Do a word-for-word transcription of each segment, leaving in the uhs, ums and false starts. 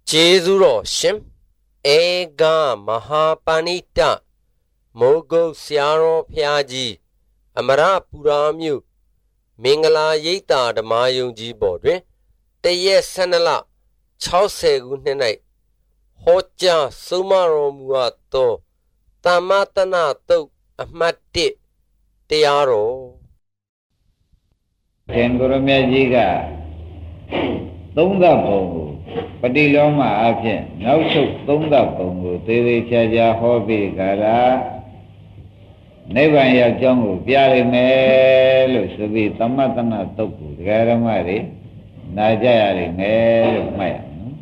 Jezuro Shim Ega Mahapanita Mogo Siaro Piaji Amara Puramyu Mingala Yeta the Mayunji Bodre Teye Sanala Chause Gunenai Hoja Sumaro Muato Tamatana To Amati Tearo Kengurumyajiga Tunga Pongu Padiloma Apian Nausuk Tunga Pongu Tiri Chaja Hobi Gara Nevan Yajongu Piari Melu Subi Tamatana Toku Garamari Najayari Melu Maya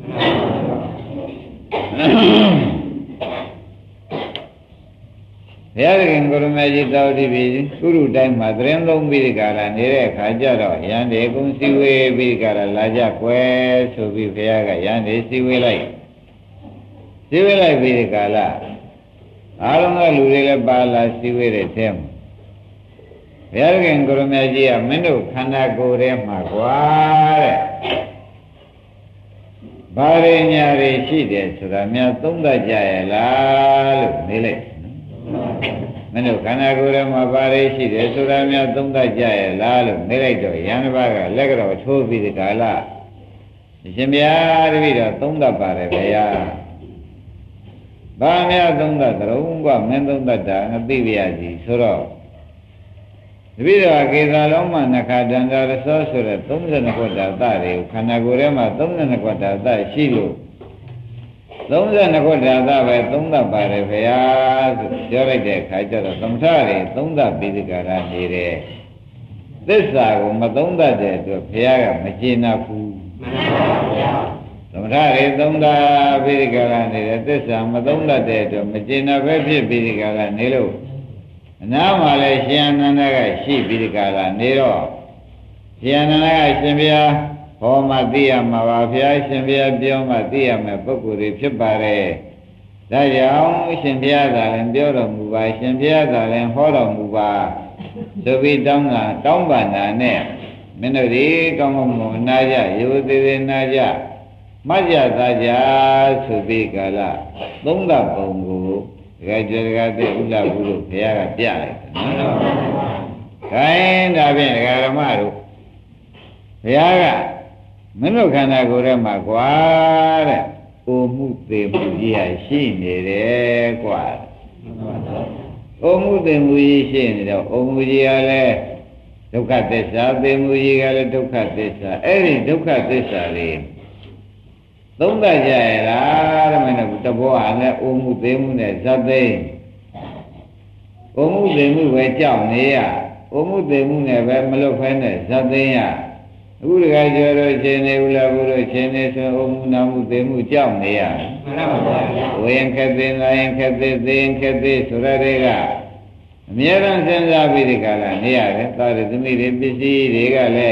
Yarin Gurumaji Daudi Guru Time Madren Long Birikara Nere Kajaro Yande Gun Siwe Birikara Laja Kwe Subi Fiaga Yande Siwe Lai Siwe Lai Birikala Alonga Lurila Bala Siwe Tem Yarin Gurumaji Amendo Kanda Gore Magware Bari Nyari Shide Suramya Tunda Jayala Nile Menu Kanagura Mabari Shide Suramya Tunda Jayala Nile Yanabaga Legro Tobi the Gala Shimya Vida Tunda Pareya Bamia Tunda Runga Mendunda Dana Biviaji Suro Vida Gizaloma Nakadanda Sosura Tumza Nakota Tari Kanagurema Tumza Nakota Shilu Tumza Nakota Tumda Pareya Joride Kajara Tumsari Tumda Bidikara Nire This Sago Matunda de Piaga Machina Fu Tumsari Tumda Bidikara Nire This Matunda de Machina Vepi Bidikara Nilu Now Malaysian Naga Shi Bidikara Niro Sianaga Simbia Homa Dia Mavafia Simbia Bioma Dia Mapukuri Chipare Dayao Simbia and Bioro Muba Simbia and Horo Muba So we don't don't ban ne Minori Kamu Naja Yudi Naja Maja Daja Subikala Dunga Bungu Gajagade Ula Guru Piaga Piaga Kind of in Garamaru Piaga Menukana Gurema Guare Omute Mugia Shine Guare Omute Mugishin Omugiale Dukatesa Bemugale Dukatesa Eri Dukatesa Tunga Jayala Mena Butaboana Omute Mune Zabe Omute Mue Jaunia Omute Mune Melofene Zadea Uriga Joro Chene Ula Guru Chene So Omunamu Demu Jamnia Oyankate Nayankate Deyankate Surarega Miran Senza Vidikala Nia Tari Tumiri Bisi Regale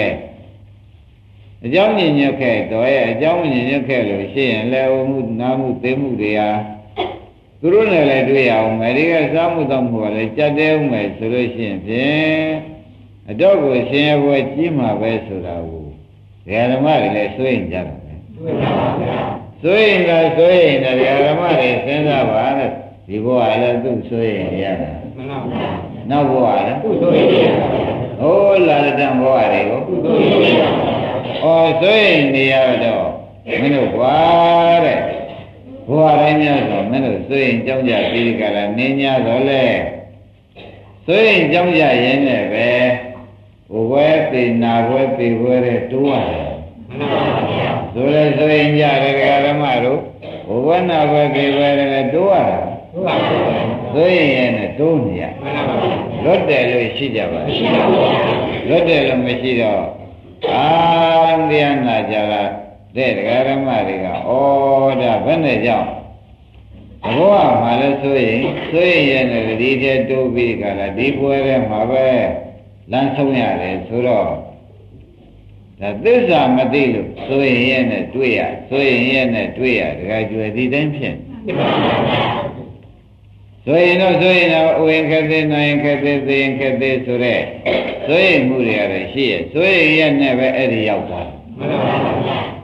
Jamni Nyoke Toya Jamni Nyoke Lo Shin Le Omu Namu Demu Dea Guruna Le Duya Umeriga Samudamu Le Chade Ume Solution A dog was saying what Jima Vesura. The Alamari lay swing down. Swing, I swing, and the Alamari sends up on it. The boy I do swing, yeah. No boy. Oh, lot of them boy. Oh, swing the other dog. Minu water. Water, Minu swing, Jamja, Pilical, and Nina, Dole. Swing, Jamja, Yene, Uwepi na wepi were tuwa. Zule zule inja regala maru. Uwana wepi were tuwa. Zule yene tunya. Lode lo ishijaba. Lode lo mishido. Aandiya na jala. De regala mariga. Oda bende jao. Awa mala zule. Zule yene ride tubi kala. Dipuere mabe. Lansonyare Suro. That this are Madilu, so in a tuya, so in a tuya, graduate redemption. So you know, so in a Winkade, Nankade, the Inkade Sure, so in Muria, she, so in never any outside.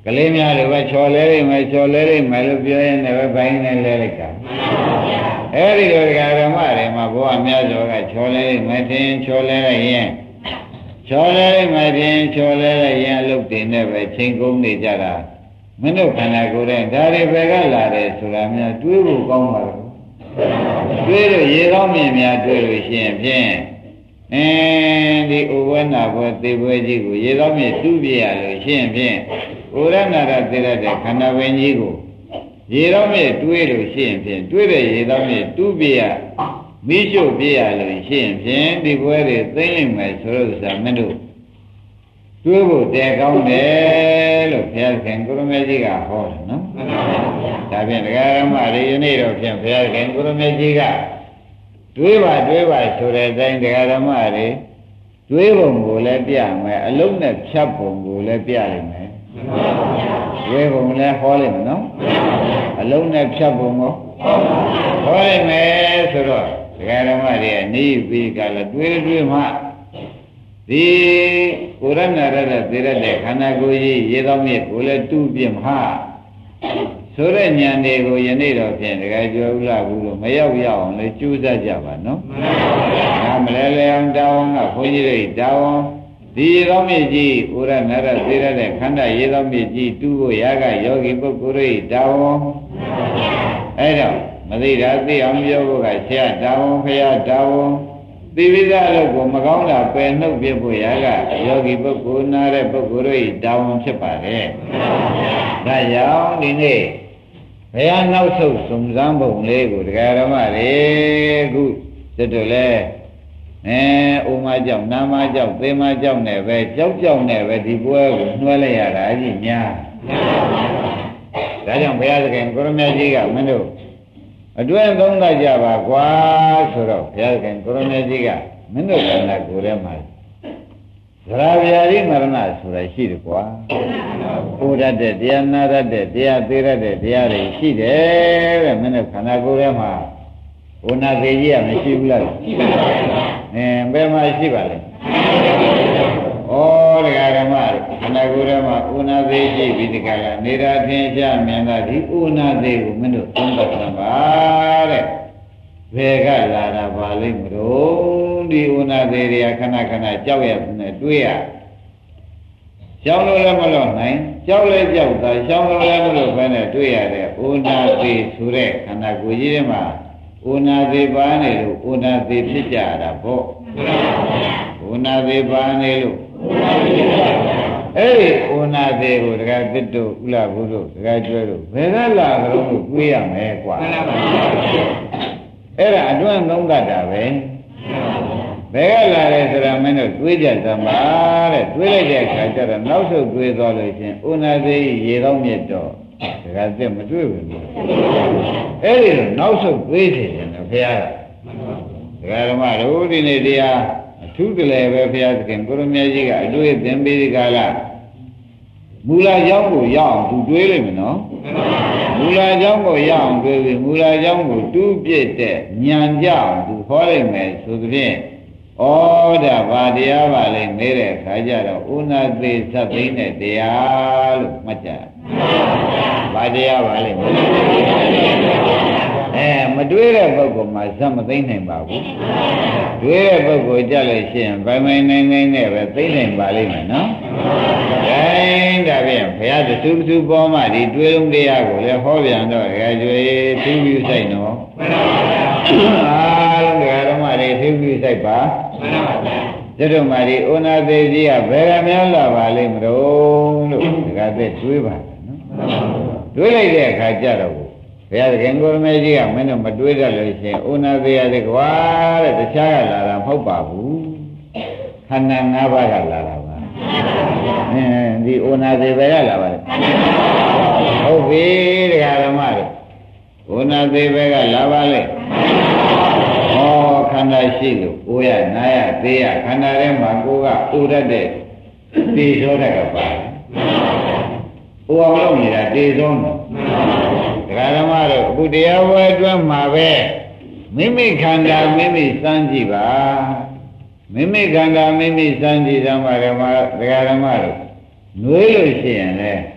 ကလေးများတွေပဲချော်လဲလိမ့်မယ်ချော်လဲလိမ့်မယ်လို့ပြောရင်လည်းဘိုင်းနဲ့လဲလိုက်တာအဲ့ဒီလိုဓမ္မတွေမှာဘုရားများစွာကချော်လဲလိမ့်မယ်ထင်ချော်လဲလိုက်ရင်ချော်လဲလိမ့်မယ်ထင်ချော်လဲလိုက်ရင်အလုပ်တင်နဲ့ပဲချိန်ကုန်နေကြတာမင်းတို့ခန္ဓာကိုယ်နဲ့ဒါတွေပဲကလာတယ်ဆိုတာများတွေးဖို့ကောင်းပါလားတွေးလို့ရေကောင်းမြင်များတွေးလို့ရှိရင်ဖြင့်အင်းဒီဥဝဲနာဘွယ်သေပွဲကြီးကိုရေကောင်းမြင်တူးပြရလို့ရှိရင်ဖြင့်ဥရဏရသေရတဲ့ခန္ဓာပင်ကြီးကိုရေကောင်းမြင်တွေးလို့ရှိရင်ဖြင့်တွေးတဲ့ရေကောင်းမြင်တူးပြရမိရှုပြရလို့ရှိရင်ဖြင့်ဒီပွဲတွေသိမ့်လိမ့်မယ်ဆိုလို့ဆိုတာမင်းတို့တွေးဖို့တဲကောင်းတယ်လို့ဘုရားခင်ကိုရမေကြီးကဟောတယ်နော်ဒါဖြင့်ဒကာရမတွေယနေ့တော့ဖြင့်ဘုရားခင်ကိုရမေကြီးကတွေးပါတွေးပါဆိုတဲ့အတိုင်းဒကာရမတွေတွေးပုံကိုလည်းပြမယ်အလုံးနဲ့ဖြတ်ပုံကိုလည်းပြလိုက်မယ်တွေးပုံလည်းဟောလိုက်မယ်နော်အလုံးနဲ့ဖြတ်ပုံကိုဟောလိုက်မယ်ဆိုတော့ဒကာရမတွေကနေပြီးကလည်းတွေးတွေးမှဒီကိုရဏရတဲ့သေရတဲ့ခန္ဓာကိုယ်ကြီးရေသောမြစ်ကိုလည်းတူးပြမဟာဆိုတဲ့ဉာဏ်တွေကိုယနေ့တော့ဖြင့်တကယ်ကြောဥလာဘူးလို့မရောက်ရအောင်လေကြိုးစားကြပါနော်မှန်ပါဗျာမလဲလဲအောင်တောင်းကဘုန်းကြီးတွေတောင်းဒီရေသောမြစ်ကြီးကိုရဏရသေရတဲ့ခန္ဓာရေသောမြစ်ကြီးတူးဖို့ရာကယောဂီပုဂ္ဂိုလ်တွေတောင်းအဲ့တော့မသိတာသိအောင်ပြောဖို့ကဆရာတောင်းဖရာတောင်းသိဝိသလို့ကိုမကောင်းတာပယ်နှုတ်ပြဖို့ရာကယောဂီပုဂ္ဂိုလ်နာတဲ့ပုဂ္ဂိုလ်တို့တောင်းဖြစ်ပါတယ်။ဒါကြောင့်ဒီနေ့ဘုရားနောက်ဆုတ်စုံစမ်းပုံလေးကိုတရားဓမ္မတွေခုစစ်တို့လဲအဲဥမာကြောင့်နာမကြောင့်သေမကြောင့်နဲ့ပဲကြောက်ကြောက်နဲ့ပဲဒီပွဲကိုနှွှဲလိုက်ရတာအကြီးများ။ဒါကြောင့်ဘုရားသခင်ကိုရမကြီးကမင်းတို့အတွဲသုံးတတ်ကြပါကွာဆိုတော့ဘုရားခင်ကိုရမေကြီးကမင်းတို့ခန္ဓာကိုယ်ထဲမှာသရဗျာတိမရဏဆိုတာရှိတယ်ကွာပူရတဲ့တရားနာရတဲ့တရားသေးရတဲ့တရားတွေရှိတယ်တဲ့မင်းတို့ခန္ဓာကိုယ်ထဲမှာဝနာသေးကြီးကမရှိဘူးလားရှိပါဘူးအင်းဘယ်မှာရှိပါလဲဩတရားဓမ္မခန္ဓာကိုယ်ထဲမှာဥနာသေးရှိပြီးဒီကလာနေရာထင်ရှားမြင်တာဒီဥနာသေးကိုမင်းတို့သုံးသပ်ပါတဲ့ဘယ်ကလာတာပါလိမ့်မလို့ဒီဥနာသေးတွေကခဏခဏကြောက်ရနဲ့တွေးရရှောင်းလို့လည်းမလို့နိုင်ကြောက်လည်းကြောက်တာရှောင်းလို့လည်းမလို့ဘဲနဲ့တွေးရတဲ့ဥနာသေးဆိုတဲ့ခန္ဓာကိုယ်ကြီးထဲမှာဥနာသေးပါနေလို့ဥနာသေးဖြစ်ကြတာပေါ့ဥနာသေးပါနေလို့အဲ့ဒီဥနာသေးကိုတခါတစ်တို့ဥလာဘူးတို့တခါကျွဲတို့ဘယ်ကလာကြလို့တွေးရမယ်ကွာအဲ့ဒါအတွန်းသုံးတတ်တာပဲဘယ်ကလာလဲဆိုတာမင်းတို့တွေးကြသမှာတဲ့တွေးလိုက်တဲ့အခါကျတော့နောက်ဆုတ်တွေးသွားလို့ချင်းဥနာသေးရေကောင်းမြတ်တော့တခါတက်မတွေးဘူးအဲ့ဒီတော့နောက်ဆုတ်တွေးနေတယ်ဘုရားကဒကာဓမ္မတို့ဒီနေ့တရားအထူးတလည်းပဲဘုရားသခင်ကိုရမေကြီးကအတွေ့အသင်ပေးဒီကလာမူလာကြောင်းကိုရအောင်သူတွေးလိုက်မယ်နော်မူလာကြောင်းကိုရအောင်တွေးပြီးမူလာကြောင်းကိုတူးပြည့်တဲ့ဉာဏ်ကြအောင်သူဟောလိုက်မယ်ဆိုသဖြင့်ဩဒါဘာတရားပါလဲမေးတဲ့အခါကျတော့ဥနာသေးသတ်သိမ့်တဲ့တရားလို့မှတ်ကြဘာတရားပါလဲအဲမတွေးတဲ့ပုဂ္ဂိုလ်မှာဇတ်မသိမ့်နိုင်ပါဘူးတွေးတဲ့ပုဂ္ဂိုလ်ကြလို့ရှိရင်ဗိုင်မိုင်နိုင်နိုင်နဲ့ပဲသိမ့်နိုင်ပါလိမ့်မယ်နော်ဒါဒါဖြင့်ဘုရားတဆူဆူပေါ်မှဒီတွေးလုံးတရားကိုလည်းဟောပြန်တော့ရကြွေသူ့ပြုဆိုင်တော့အားလုံးဓမ္မတွေသူ့ပြုဆိုင်ပါကျွတ်မာဒီဩနာသေးကြီးကဘယ်ကများလာပါလိမ့်မလို့လို့ဒီကသက်တွေးပါနော်တွေးလိုက်တဲ့အခါကျတော့ဘုရားသခင်ကိုရမေကြီးကမင်းတို့မတွေးတတ်လို့ရှိရင်ဩနာသေးရတယ်ကွာတဲ့တခြားကလာတာမဟုတ်ပါဘူးခန္ဓာ၅ပါးကလာတာပါအင်းဒီဩနာသေးပဲကလာပါလေဟုတ်ပြီတရားဓမ္မတို့ဩနာသေးပဲကလာပါလေဩခန္ဓာရှိလို့ကိုရနာရသေးရခန္ဓာထဲမှာကိုကဥရတဲ့တေဇောတကပါဥအောင်လို့နေတာတေဇောနော်တရားဓမ္မတို့အခုတရားဝဲအတွင်းမှာပဲမိမိခန္ဓာမိမိစမ်းကြည့်ပါမိမိခန္ဓာမိမိစမ်းကြည့်သမှာဓမ္မတရားဓမ္မတို့နှွေးလို့ရှိရင်လေ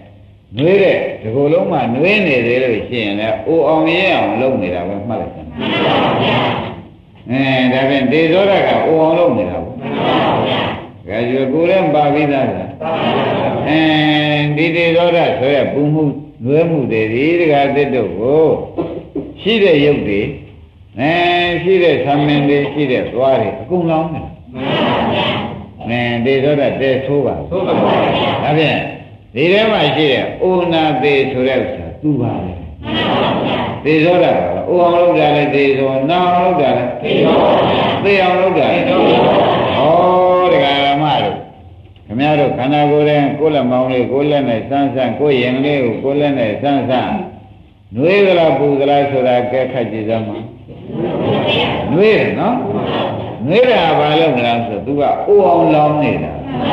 နှွေးတဲ့ဒီကိုယ်လုံးမှာနှွေးနေသေးလို့ရှိရင်လည်းအိုအောင်ရဲအောင်လုပ်နေတာပဲမှတ်လိုက်စမ်းမှန်ပါဗျာအဲဒါဖြင့်ဒေဇောရကအိုအောင်လုပ်နေတာပေါ့မှန်ပါဗျာဒါကြွယ်ကိုယ်လည်းပါပြီးသားလားအဲဒီဒေဇောရဆိုရပူမှုနှွေးမှုတွေဒီတကားတစ်တို့ကိုရှိတဲ့ရုပ်တွေအဲရှိတဲ့သံမင်းတွေရှိတဲ့သွားတွေအကုန်လောင်းနေမှန်ပါဗျာအဲဒေဇောရတဲဆိုးပါဆိုးပါဗျာဒါဖြင့်ဒီထဲမှာရှိတဲ့အိုနာသေးဆိုတဲ့ဥစ္စာသူ့ပါပဲသေဇောတာကအိုအောင်လုပ်တာလည်းသေဇောနာအောင်လုပ်တာလည်းသေဇောသေအောင်လုပ်တာလည်းသေဇောဩတရားဓမ္မတို့ခမရတို့ခန္ဓာကိုယ်ရဲ့ကိုယ်လက်မောင်းလေးကိုယ်လက်နဲ့စမ်းစမ်းကိုယ်ရင်လေးကိုကိုယ်လက်နဲ့စမ်းစမ်းနှွေးကြလားပူကြလားဆိုတာကဲခတ်ကြည့်စမ်းပါနှွေးတယ်နော်နှွေးတာဘာလို့မလားဆိုသူကအိုအောင်လောင်းနေတာ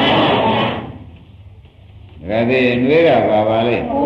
ဒါကြည့်နှွေးတာပါပါလေဩ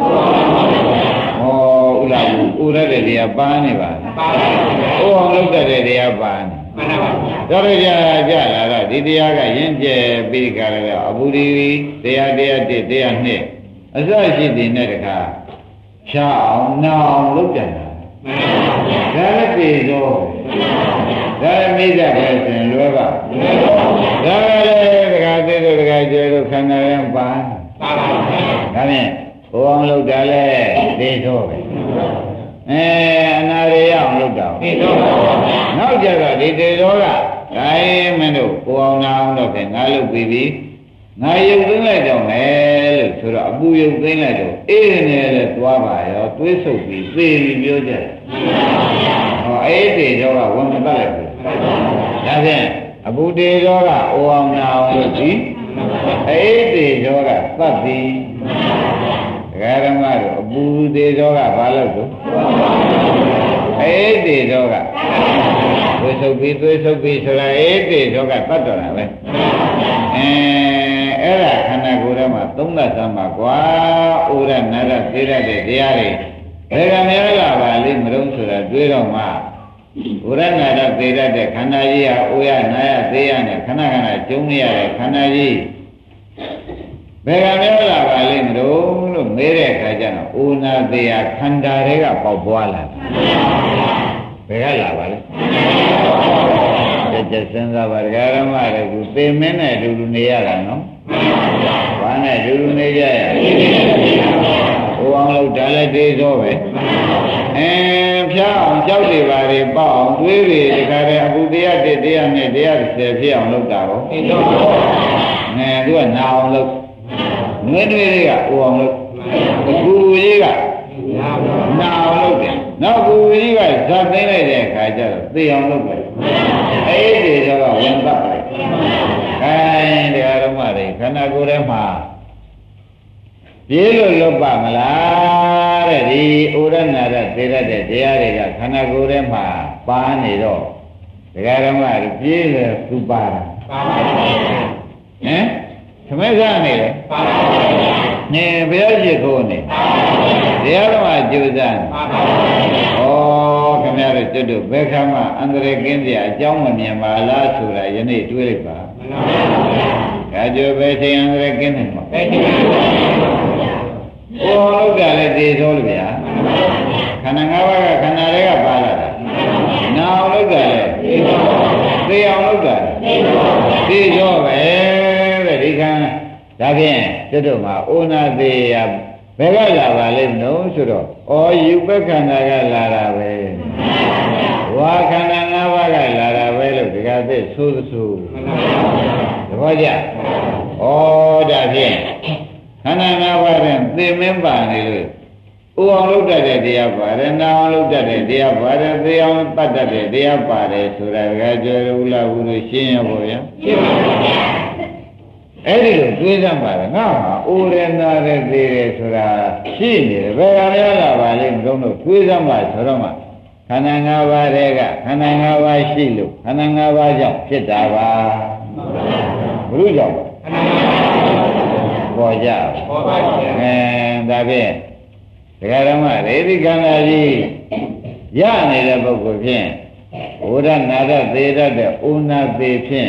ဥလာဘူးဥရတဲ့တရားပါနေပါလားပါပါဘုရားဩအောင်လုပ်တဲ့တရားပါနေမှန်ပါဗျာဒါကြကြလာတော့ဒီတရားကရင့်ကျက်ပြီးကြတယ်အဘူဒီတရားတရားတစ်တရားနှစ်အစရှိတဲ့နဲ့တခါရှားအောင်နာအောင်လုပ်ကြတာမှန်ပါဗျာဒါလည်းပြေသောဒါလည်းမိစ္ဆာပဲဆိုရင်လွယ်ပါလွယ်ပါဒါလည်းတခါသေးတို့တခါကျဲတို့ခန္ဓာရံပါပါပါဘုရားဒါဖြင့်ဟိုအောင်လုပ်တာလဲသေသောပဲအဲအနာရရအောင်လုပ်တာသေသောပါဗျာနောက်ကြတော့ဒီသေသောကဒါရင်မင်းတို့ဟိုအောင်နာအောင်လုပ်တယ်ငါလုပ်ပြီးပြီငါရုပ်သိမ်းလိုက်တော့မယ်လို့ဆိုတော့အပူရုပ်သိမ်းလိုက်တော့အေးနေတယ်သွားပါရောတွေးဆုပ်ပြီးသေပြီးပြောကြတယ်ဟောအေးသေသောကဝန်မတတ်လိုက်ဘူးဒါဖြင့်အပူသေသောကဟိုအောင်နာအောင်လုပ်ပြီးအေးသေးသောကသတ်သည်ဒကာဓမ္မတို့အပူသေးသောကဘာလို့လဲအေးသေးသောကသွေးဆုပ်ပြီးသွေးဆုပ်ပြီးဆိုတာအေးသေးသောကသတ်တော်တာပဲအဲအဲ့ဒါခန္ဓာကိုယ်ထဲမှာသုံးသပ်သမှာကွာဩရနာရသေရတဲ့တရားတွေဘယ်ကများလာပါလိမ့်မလို့ဆိုတာတွေးတော့မှဩရနာရသေရတဲ့ခန္ဓာကြီးဟာဩရနာရသေရနဲ့ခဏခဏကျုံနေရတဲ့ခန္ဓာကြီးဘယ်ကများလာပါလိမ့်မလို့လို့မေးတဲ့အခါကျတော့ဩနာသေယခန္ဓာတွေကပေါက်ပွားလာတယ်ဘယ်ကလာပါလဲတကြစဉ်းစားပါဒကာရမတွေကသေမင်းနဲ့အတူတူနေရတာနော်ဘာနဲ့အတူတူနေကြရဟိုအောင်လို့ဒါလည်းသေးသောပဲအဲဖြားအောင်ကြောက်တွေပါတွေပေါ့အောင်တွေးတွေတခါတည်းအပူတရားတစ်တရားနဲ့တရားဆယ်ဖြစ်အောင်လုပ်တာပေါ့အဲသူကနာအောင်လုပ်ငွေတွေတွေကဟိုအောင်လို့အကူကြီးကနာအောင်လုပ်တယ်နောက်ကူကြီးကဇတ်သိမ့်လိုက်တဲ့အခါကျတော့သေအောင်လုပ်တယ်အဲ့ဒီတော့ဝင်ပတ်လိုက်ခိုင်းတရားဓမ္မတွေခန္ဓာကိုယ်ထဲမှာပြေလို့လွတ်ပါမလားတဲ့ဒီဩရဏရသေရတဲ့တရားတွေကခန္ဓာကိုယ်ထဲမှာပါနေတော့တရားဓမ္မတွေပြေလို့သူပါတာပါပါဟမ်သမက်စားနေလေပါပါနေဘယ်ရှိခိုးနေပါပါတရားတော်မှာကြိုးစားပါပါဩခင်ဗျားတို့ကျွတ်တို့ဘယ်ခါမှအန္တရာယ်ကင်းစရာအကြောင်းမမြင်ပါလားဆိုတာယနေ့တွေးလိုက်ပါမှန်ပါဗျာဒါကြိုးပဲချိန်အန္တရာယ်ကင်းနေမှာပဲချိန်ပါဗျာဩလောက်တာလည်းတည်သောလို့ဗျာခန္ဓာ၅ပါးကခန္ဓာတွေကပါလာတာနာအောင်လောက်တာလည်းတည်သောသိအောင်လောက်တာတည်သောတည်သောပဲဒီကံဒါဖြင့်တို့တို့မှာဩနာသေးရဘယ်ကလာပါလိမ့်မလို့ဆိုတော့ဩယူပခန္ဓာကလာတာပဲဝါခန္ဓာ၅ပါးကလာတာပဲလို့ဒီကသက်ဆိုးဆိုးသဘောကျဩဒါဖြင့်ခန္ဓာ၅ပါးနဲ့သိမင်းပါနေလို့ဥအောင်လုပ်တတ်တဲ့တရားပါတယ်နာအောင်လုပ်တတ်တဲ့တရားပါတယ်သိအောင်ပတ်တတ်တဲ့တရားပါတယ်ဆိုတာကကြွယ်ဥလာဘူးလို့ရှင်းရပါဗျာရှင်းပါဗျာအဲ့ဒီလိုတွေးစမ်းပါလေငါဟာအိုရနာတဲ့သေးတယ်ဆိုတာရှိနေတယ်ဘယ်ကများလာပါလိမ့်မလို့တွေးစမ်းပါဆိုတော့မှခန္ဓာ၅ပါးတွေကခန္ဓာ၅ပါးရှိလို့ခန္ဓာ၅ပါးကြောင့်ဖြစ်တာပါဘုရုကြောင့်ပါပေါ်ကြပေါ်ပါဗျာအဲဒါဖြင့်ဒကာဓမ္မရေဒီခန္ဓာကြီးရနေတဲ့ပုဂ္ဂိုလ်ဖြင့်ဩရနာရသေရတဲ့ဩနာသေးဖြင့်ရ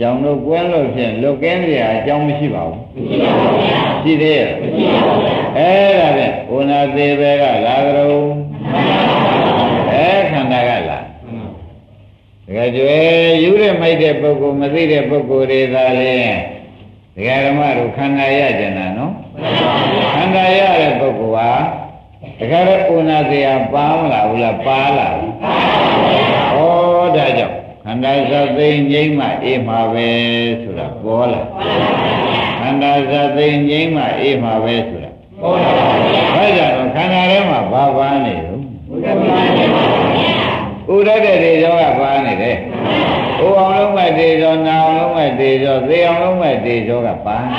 ကြောင်လို့ကွင်းလို့ဖြင့်လွတ်ကင်းစရာအကြောင်းမရှိပါဘူးရှိသေးရဲ့အဲ့ဒါဖြင့်ဥနာသေးပဲကလာကြုံအဲခန္ဓာကလာတကယ်ကျွဲယူရမိုက်တဲ့ပုဂ္ဂိုလ်မသိတဲ့ပုဂ္ဂိုလ်တွေသာလေဒကာဓမ္မတို့ခန္ဓာရကြတာနော်ခန္ဓာရတဲ့ပုဂ္ဂိုလ်ဟာတခါတော့ဥနာသေးဟာပါမလားဘူးလားပါလားဩဒါကြောင့်ခန္ဓာသသိငြိမ့်မှအေးမှာပဲဆိုတာပေါ်လာခန္ဓာသသိငြိမ့်မှအေးမှာပဲဆိုတာပေါ်လာဘာကြောင့်ခန္ဓာထဲမှာဘာပါနေလို့ဥရတဲ့တေဇောကပါနေတယ်ဥအောင်လုံးမဲ့တေဇောနာအောင်လုံးမဲ့တေဇောသေအောင်လုံးမဲ့တေဇောကပါဩ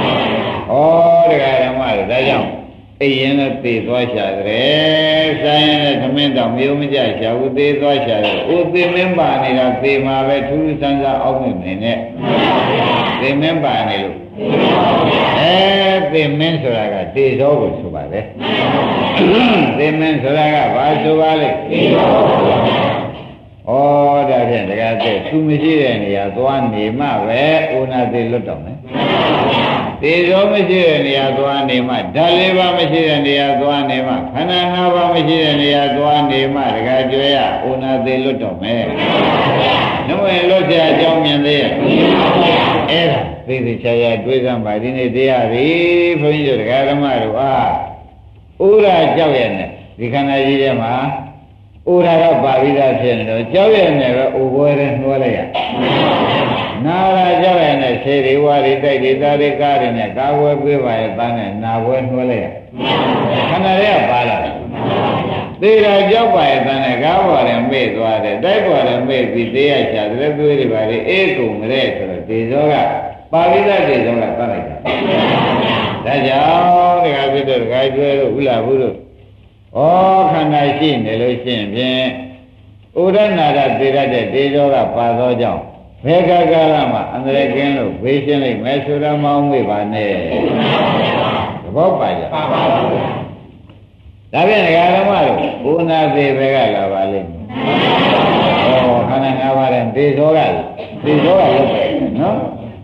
တရားဓမ္မတွေဒါကြောင့်အိရင်နဲ့သေသွားရှာတယ်ဆိုင်ရင်လည်းသမင်းတော်မျိုးမကြရှာဘူးသေသွားရှာတယ်ဥသေမင်းပါနေတာသေမှာပဲထူးထူးဆန်းဆန်းအောက်မြင်နေနဲ့သေမင်းပါနေလို့အဲသေမင်းဆိုတာကတေဇောကိုဆိုပါလေသေမင်းဆိုတာကဘာဆိုပါလဲတေဇောဩဒါဖြင့်တကယ်တည်းသူမရှိတဲ့နေရာသွားနေမှပဲဥနာသေလွတ်တော့မယ်သေဇောမရှိတဲ့နေရာသွားနေမှဓာတ်လေးပါမရှိတဲ့နေရာသွားနေမှခန္ဓာ၅ပါးမရှိတဲ့နေရာသွားနေမှတကယ်ကျွဲရဥနာသေလွတ်တော့မယ်နှုတ်ရင်လွတ်ကြအကြောင်းမြင်သေးရဲ့အဲ့ဒါသိသိချာချာတွေးစမ်းပါဒီနေ့တရားပြီဘုန်းကြီးတို့တရားဓမ္မတို့ဟာဥရာကြောက်ရနဲ့ဒီခန္ဓာကြီးထဲမှာဥရာကပါဠိသားဖြစ်နေတော့ကြောက်ရနဲ့ပဲဥပွဲနဲ့နှွှဲလိုက်ရနာရာကြောက်ရနဲ့ခြေတွေဝါတွေတိုက်တွေသားတွေကားတွေနဲ့ကာဝဲပေးပါရဲ့သားနဲ့နာပွဲနှွှဲလိုက်ရခန္ဓာတွေကပါလာတယ်သေတာကြောက်ပါရဲ့သားနဲ့ကားပေါ်တယ်မေ့သွားတယ်တိုက်ပေါ်တယ်မေ့ပြီးသေးရချတဲ့သွေးတွေပါလေအေးကုန်မတဲ့ဆိုတော့ဒီဇောကပါဠိသားဒီဇောကသတ်လိုက်တာဒါကြောင့်ဒီကဖြစ်တဲ့ဒကာကျွဲတို့ဥလာဘူးတို့ဩခန္ဓာရှိနေလို့ရှိရင်ဖြင့်ဥဒနာရသေရတဲ့ဒေဇောကပါသောကြောင့်ဘယ်ကကာလမှာအန္တရာယ်ကင်းလို့ဘေးရှင်းလိုက်မယ်ဆိုတော့မောင်းမေ့ပါနဲ့သဘောပါကြပါပါဒါဖြင့်ဒကာဓမ္မတို့ဥနာသေးဘယ်ကလာပါလိမ့်မယ်ဩခန္ဓာ၅ပါးတဲ့ဒေဇောကဒေဇောကလုပ်တယ်နော်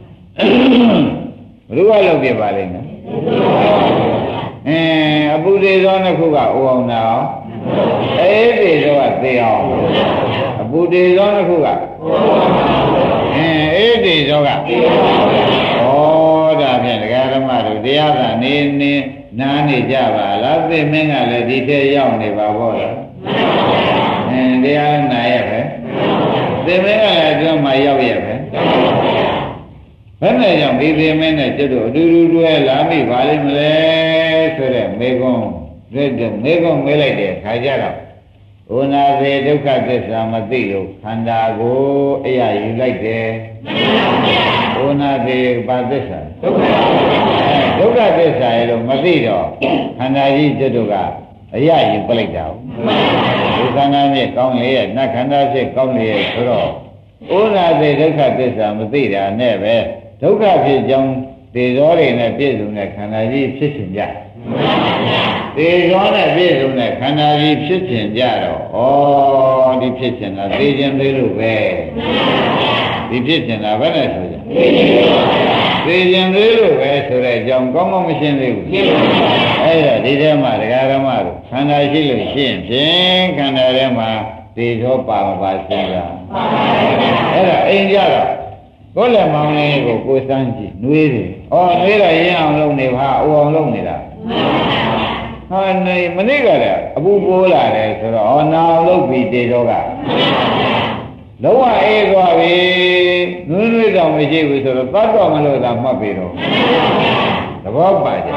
ဘုရားလုပ်ပြပါလိမ့်မယ်အင်းအပူဒေဇောနှစ်ခုကအိုအောင်နာအောင်အေးဒေဇောကသေအောင်အပူဒေဇောနှစ်ခုကအင်းအေးဒေဇောကသေအောင်ဩဒါဖြင့်ဒကာဓမ္မတို့တရားသာနေနေနားနေကြပါလားသိမင်းကလည်းဒီထဲရောက်နေပါဘောလားအင်းတရားနာရပဲသိမင်းကလည်းအတွင်းမှာရောက်ရပဲဘယ်နဲ့ကြောင့်ဒီသေမင်းနဲ့ကျွတ်တို့အတူတူတွဲလာမိပါလိမ့်မလဲဆိုတဲ့မေကွန်းတဲ့မေကွန်းမေးလိုက်တဲ့ခါကျတော့ဥနာသေဒုက္ခသစ္စာမသိလို့ခန္ဓာကိုအရာယူလိုက်တယ်ဥနာသေဘာသစ္စာဒုက္ခသစ္စာရဲ့လို့မသိတော့ခန္ဓာကြီးကျွတ်တို့ကအရာယူပလိုက်တာဒီခန္ဓာနဲ့ကောင်းလေရဲ့နတ်ခန္ဓာဖြစ်ကောင်းလေရဲ့ဆိုတော့ဥနာသေဒုက္ခသစ္စာမသိတာနဲ့ပဲဒုက္ခဖြစ်ကြောင်းသေဇောတွေနဲ့ပြည့်စုံတဲ့ခန္ဓာကြီးဖြစ်ခြင်းကြသေဇောနဲ့ပြည့်စုံတဲ့ခန္ဓာကြီးဖြစ်ခြင်းကြတော့ဩဒီဖြစ်ခြင်းလားသေခြင်းသေးလို့ပဲဒီဖြစ်ခြင်းလားဘယ်နဲ့ဆိုကြသေခြင်းသေးလို့ပဲဆိုတဲ့အကြောင်းကောင်းကောင်းမရှင်းသေးဘူးအဲ့ဒါဒီထဲမှာဒကာဓမ္မတို့ခန္ဓာရှိလို့ရှင်းဖြင့်ခန္ဓာထဲမှာသေဇောပါမပါရှင်းတာအဲ့ဒါအိမ်ကြတော့ကိုယ်လည်းမောင်လေးကိုကိုယ်စမ်းကြည့်နှွေးတယ်။အော်နှွေးတော့ရင်းအောင်လုပ်နေပါအိုအောင်လုပ်နေတာ။ဟာနေမနေ့ကလည်းအပူပိုးလာတယ်ဆိုတော့အော်နာအောင်လုပ်ပြီးတေတော့ကလုံးဝအေးသွားပြီ။နှွေးနှွေးတော့မရှိဘူးဆိုတော့သတ်တော့မလို့သာမှတ်ပြီးတော့သဘောပါကြ။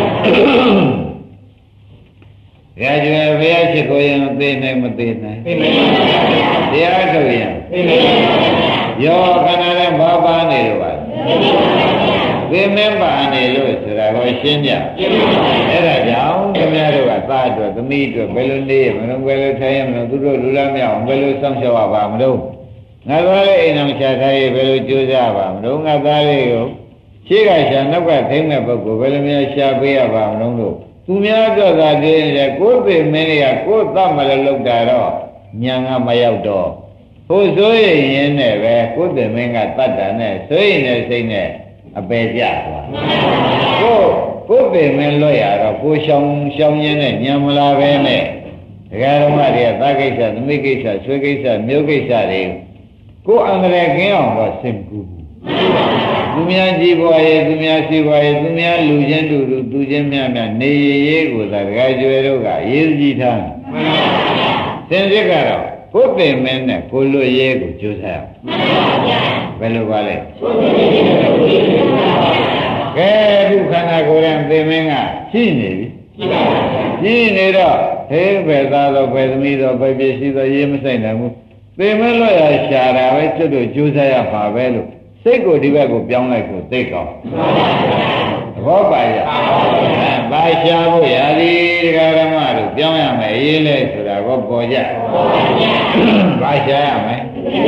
ရာဇဝေဘုရားရှိခိုးရင်သိနိုင်မသိနိုင်သိနိုင်တရားထုတ်ရင်သိနိုင်ယောခန္ဓာနဲ့ဘာပါနေလို့ပါသိမင်းပါနေလို့ဆိုတာကိုရှင်းပြအဲ့ဒါကြောင့်ခင်ဗျားတို့ကသားအတွက်သမီးအတွက်ဘယ်လိုနေရမလို့ဘယ်လိုထိုင်ရမလို့သူတို့လူလားမရအောင်ဘယ်လိုစောင့်ရှောက်ရပါမလို့ငါသားလေးအိမ်အောင်ချထားရေးဘယ်လိုကြိုးစားပါမလို့ငါသားလေးကိုရှေ့ကရှာနောက်ကထိမ့်မဲ့ပုဂ္ဂိုလ်ဘယ်လိုမျိုးရှာပေးရပါမလို့လို့သူများတော့သာတည်းရဲ့ကိုယ်သိမင်းတွေကကိုယ်သတ်မလို့လောက်တာတော့ညာကမရောက်တော့ဟိုဆိုရင်ရင်နဲ့ပဲကိုယ်တင်မင်းကတတ်တာနဲ့ဆိုရင်နဲ့စိတ်နဲ့အပေကြသွားကိုကိုယ်တင်မင်းလွတ်ရတော့ကိုရှောင်ရှောင်ရင်းနဲ့ညံမလာပဲနဲ့ဒကာဓမ္မတွေကသာကိစ္စသမိကိစ္စဆွေကိစ္စမျိုးကိစ္စတွေကိုအန္တရာယ်ကင်းအောင်တော့စင်ကူသူများကြည်ပွားရဲ့သူများစီပွားရဲ့သူများလူချင်းတူတူသူချင်းများများနေရရေးကိုသာဒကာကျွဲတို့ကရေးကြည့်ထားစင်စစ်ကတော့ကိုယ်ပင်မင်းနဲ့ကိုလွတ်ရဲကိုကြိုးစားဘယ်လိုပါလဲကဲဒီခန္ဓာကိုယ်ရင်ပင်မင်းကရှိနေပြီရှိနေတော့ဟဲ့ဘယ်သားတော့ဘယ်သမီးတော့ဘယ်ပြည့်စည်တော့ရေးမဆိုင်နိုင်ဘူးပင်မင်းလွတ်ရရှာတာပဲကျွတ်တို့ကြိုးစားရပါပဲလို့စိတ်ကိုဒီဘက်ကိုပြောင်းလိုက်ကိုသိကောင်းသဘောပါရပါရှာဖို့ရာဒီဒကာဓမ္မတို့ပြောင်းရမယ်အေးလဲဆိုတာကိုပေါ်ကြပါရှာရမယ်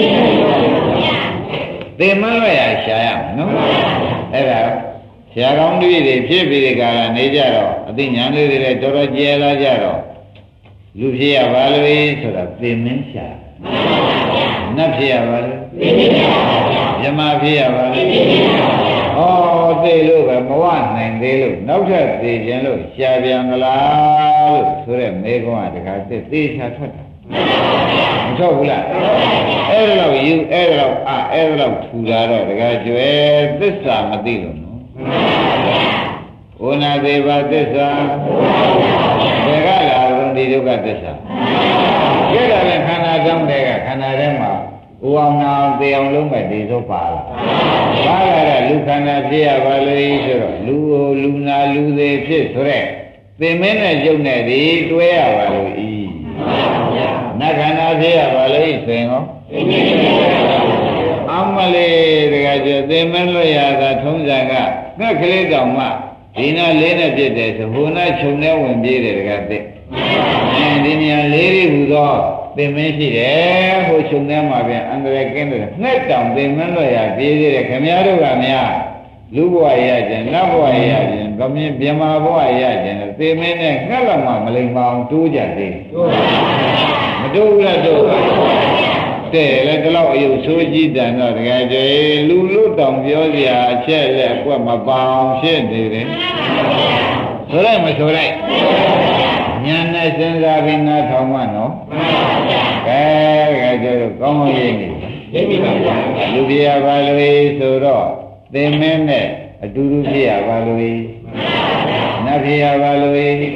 သင်မလို့ရရှာရမယ်နော်အဲ့ဒါရှာကောင်းတွေတွေဖြစ်ပြီးဒီကရနေကြတော့အသိဉာဏ်လေးတွေလည်းတော်တော်ကျဲလာကြတော့လူဖြစ်ရပါလို့ဆိုတာသင်မင်းရှာနတ်ဖြစ်ရပါလို့မြမဖြစ်ရပါလို့ဩသိလို့ပဲမဝနိုင်သေးလို့နောက်ထပ်သိခြင်းလို့ရှားပြန်မလားလို့ဆိုတဲ့မေကွန်းကတခါသိသေချာထွက်တာမထွက်ဘူးလားအဲ့ဒါတော့ယူအဲ့ဒါတော့အာအဲ့ဒါတော့ထူလာတော့တခါကျွဲသစ္စာမသိလို့နော်ဝိနာသေးပါသစ္စာဘယ်ကလာတော့ဒီဒုက္ခသစ္စာကြည့်လာတဲ့ခန္ဓာကြောင့်တည်းကခန္ဓာထဲမှာဥအောင်နာသေအောင်လုံးမဲ့ဒီသုပါလားဘာလာတဲ့လူခန္ဓာဖြစ်ရပါလို့ဆိုတော့လူကိုလူနာလူသေးဖြစ်ဆိုတဲ့သင်မင်းနဲ့ရုပ်နဲ့ဒီတွဲရပါလို့ဤနတ်ခန္ဓာဖြစ်ရပါလို့ဆိုရင်ရောအမလေးတကယ်ကျသင်မင်းလွတ်ရတာထုံးစံကငှက်ကလေးတောင်မှဒီနာလေးနဲ့ပြစ်တယ်ဆိုဟိုနာခြုံနဲ့ဝင်ပြေးတယ်တကယ်သိအဲဒီနေရာလေးတွေဟူသောသင်မင်းရှိတယ်ဟိုခြုံထဲမှာပြန်အန္တရာယ်ကင်းတယ်ငှက်တောင်သင်မင်းလွတ်ရပြေးသေးတယ်ခင်ဗျားတို့ကများလူဘဝရခြင်းနတ်ဘဝရခြင်းဗမြင်မြမဘဝရခြင်းသင်မင်းနဲ့ငှက်လောက်မှမလိမ္မာအောင်တိုးကြသေးမတိုးဘူးလားတိုးတဲ့လေဒီလောက်အယုတ်ဆိုးကြီးတန်တော့တကယ်ကျေလူလူတောင်ပြောစရာအချက်လက်ကွက်မပေါအောင်ဖြစ်နေတယ်ဆိုလိုက်မဆိုလိုက်ဉာဏ်နဲ့စဉ်းစားပြီးနားထောင်မှနော်ကဲကဲကျတော့ကောင်းကောင်းရေးနေလူပြရပါလို့ဆိုတော့သင်မင်းနဲ့အတူတူဖြစ်ရပါလို့နတ်ဖြစ်ရပါလို့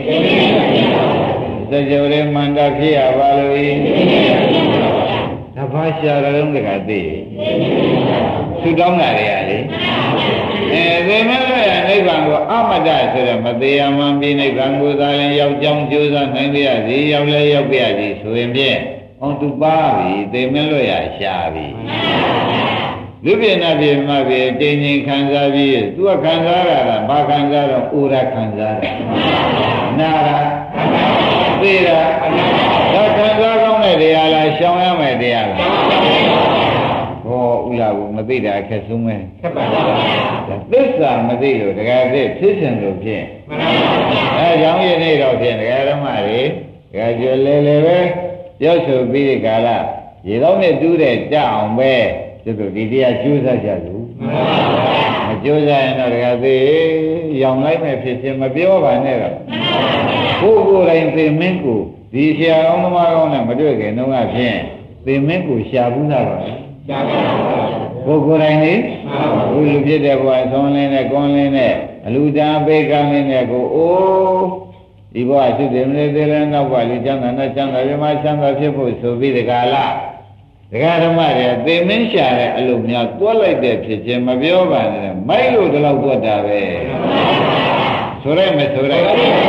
စကြဝဠာမန္တဖြစ်ရပါလို့တဘာရှာရလုံးတကသိသူတောင်းတာတွေရလေအဲသေမလို့ရနိဗ္ဗာန်ကိုအမတ္တဆိုတော့မသေးရမှန်ပြီးနိဗ္ဗာန်ကိုသာရင်ရောက်ကြောင်းကြိုးစားနိုင်ရစီရောက်လဲရောက်ပြရစီဆိုရင်ဖြင့်အောင်သူပါပြီသေမလို့ရရှာပြီလူပြင်းနာပြင်းမှပြီတင်းချင်းခံစားပြီးသူကခံစားရတာဘာခံစားတော့ဥရခံစားတယ်နာရာသေတာဒါခံစားကောင်းတဲ့တရားလားရှောင်ရမယ်တရားလားဟောဥလာဘူးမသိတာအခက်ဆုံးပဲခက်ပါလားသစ္စာမသိလို့တရားသိဖြစ်စဉ်လို့ဖြင့်အဲကြောင့်ယနေ့တော့ဖြင့်တရားဓမ္မတွေတရားကျွလဲလဲပဲပြောဆိုပြီးဒီကာလရေတော့နဲ့တူးတဲ့ကြအောင်ပဲသူတို့ဒီတရားကျိုးစားကြလို့မကျိုးစားရင်တော့တရားသိရောင်လိုက်မဲ့ဖြစ်ခြင်းမပြောပါနဲ့တော့ကိုယ်ကိုယ်တိုင်သိမင်းကိုဒီဆရာကောင်းသမားကောင်းနဲ့မတွေ့ခင်တော့ဖြင့်သိမင်းကိုရှာဘူးသားတော့ရှာပါဘူးကိုယ်ကိုယ်တိုင်လေဘုလူဖြစ်တဲ့ဘဝဆောင်းလင်းနဲ့ကွန်လင်းနဲ့အလူတန်းပေကံလင်းနဲ့ကိုအိုးဒီဘဝရှိတယ်မလေးသေးလဲနောက်ဘဝလေးကျမ်းသာနဲ့ကျမ်းသာပြမချမ်းသာဖြစ်ဖို့ဆိုပြီးဒီကလာဒကာဓမ္မတွေသေမင်းရှာတဲ့အလုပ်များတွက်လိုက်တဲ့ဖြစ်ခြင်းမပြောပါနဲ့မိုက်လို့ဒီလောက်တွက်တာပဲဆိုရဲမဆိုရဲ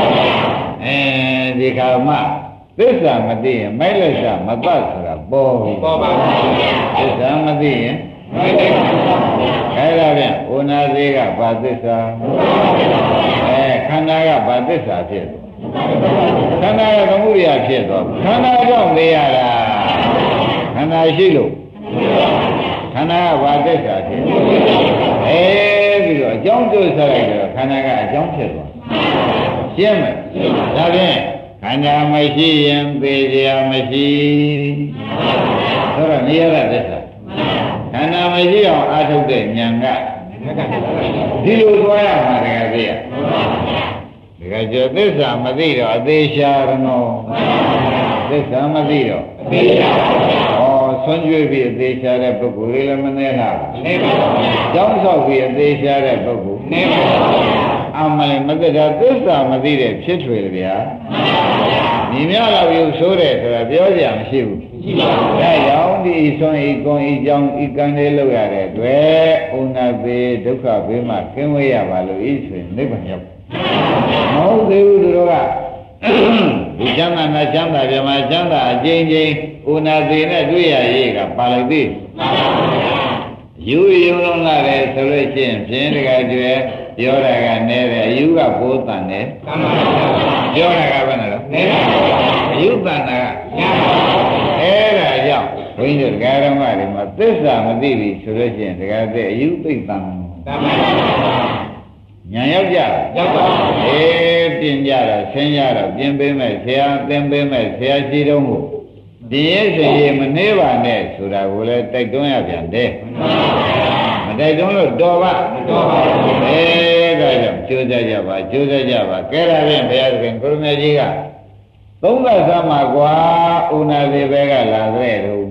အဲဒီခါမှသစ္စာမသိရင်မိုက်လက်စာမပတ်ဆိုတာပေါ်ပြီပေါ်ပါဘူးသစ္စာမသိရင်မိုက်လက်အဲဒါပြန်ဩနာသေးကဘာသစ္စာအဲခန္ဓာကဘာသစ္စာဖြစ်ခန္ဓာကသမှုရိယဖြစ်တော့ခန္ဓာကြောင့်သိရတာခန္ဓာရှိလို့ခန္ဓာကဘာသစ္စာဖြစ်အဲဒီတော့အကြောင်းကျိုးဆက်လိုက်တော့ခန္ဓာကအကြောင်းဖြစ်သွားရှင်းမယ်ဒါဖြင့်ခန္ဓာမရှိရင်သိကြမရှိဆိုတော့နေရတဲ့သစ္စာခန္ဓာမရှိအောင်အာထုတ်တဲ့ဉာဏ်ကဒီလိုသွားရမှာတကယ်သိရဒီကကျော်သစ္စာမသိတော့အသေးရှာရနောသစ္စာမသိတော့အသေးရှာဩဆွမ်းကြွေးပြီးအသေးရှာတဲ့ပုဂ္ဂိုလ်လေးလည်းမနေလားနေပါဘူးကြောင်းဆောက်ပြီးအသေးရှာတဲ့ပုဂ္ဂိုလ်နေပါဘူးအမှန်လည်းမသိတာသစ္စာမသိတဲ့ဖြစ်ထွေတယ်ဗျာညီမြလာပြီးဆိုးတယ်ဆိုတာပြောကြမရှိဘူးရှိပါဘူးဒါကြောင့်ဒီဆွမ်းဤကုံဤကြောင်းဤကံလေးလောက်ရတဲ့အတွက်ဥနာပေဒုက္ခဘေးမှာကင်းဝေးရပါလို့ဤဆိုရင်နိဗ္ဗာန်ရောက်မဟုတ်သေးဘူးသူတို့ကဒီချမ်းသာနဲ့ချမ်းသာပြမှာချမ်းသာအကျဉ်းချင်းဥနာပေနဲ့တွေ့ရရေးကပါလိုက်သေးယူယုံလုံးလာတယ်ဆိုလို့ရှိရင်ဖြင်းတကယ်ကျွဲပြောတာကနဲတယ်အယူကဘိုးတန်တယ်ပြောတာကဘယ်နဲ့လဲနဲပါအယူတန်တာကညာပါအဲ့ဒါကြောင့်ဘုန်းကြီးတို့ဒကာဓမ္မတွေမှာသစ္စာမသိပြီဆိုလို့ရှိရင်ဒကာတဲ့အယူသိတန်ညာရောက်ကြရောက်ပါအေးပြင်ကြတော့ဆင်းကြတော့ပြင်ပေးမဲ့ဆရာသင်ပေးမဲ့ဆရာရှိတုံးကိုဒီရဲ့ဆိုရင်မနှေးပါနဲ့ဆိုတာကိုလည်းတိုက်တွန်းရပြန်တယ်မတိုက်တွန်းလို့တော်ပါတော်ပါအဲဒါကြောင့်ကြိုးစားကြပါကြိုးစားကြပါကဲဒါဖြင့်ဘုရားသခင်ကိုရမေကြီးကသုံးသတ်သမကွာဥနာသေးပဲကလာတဲ့တော့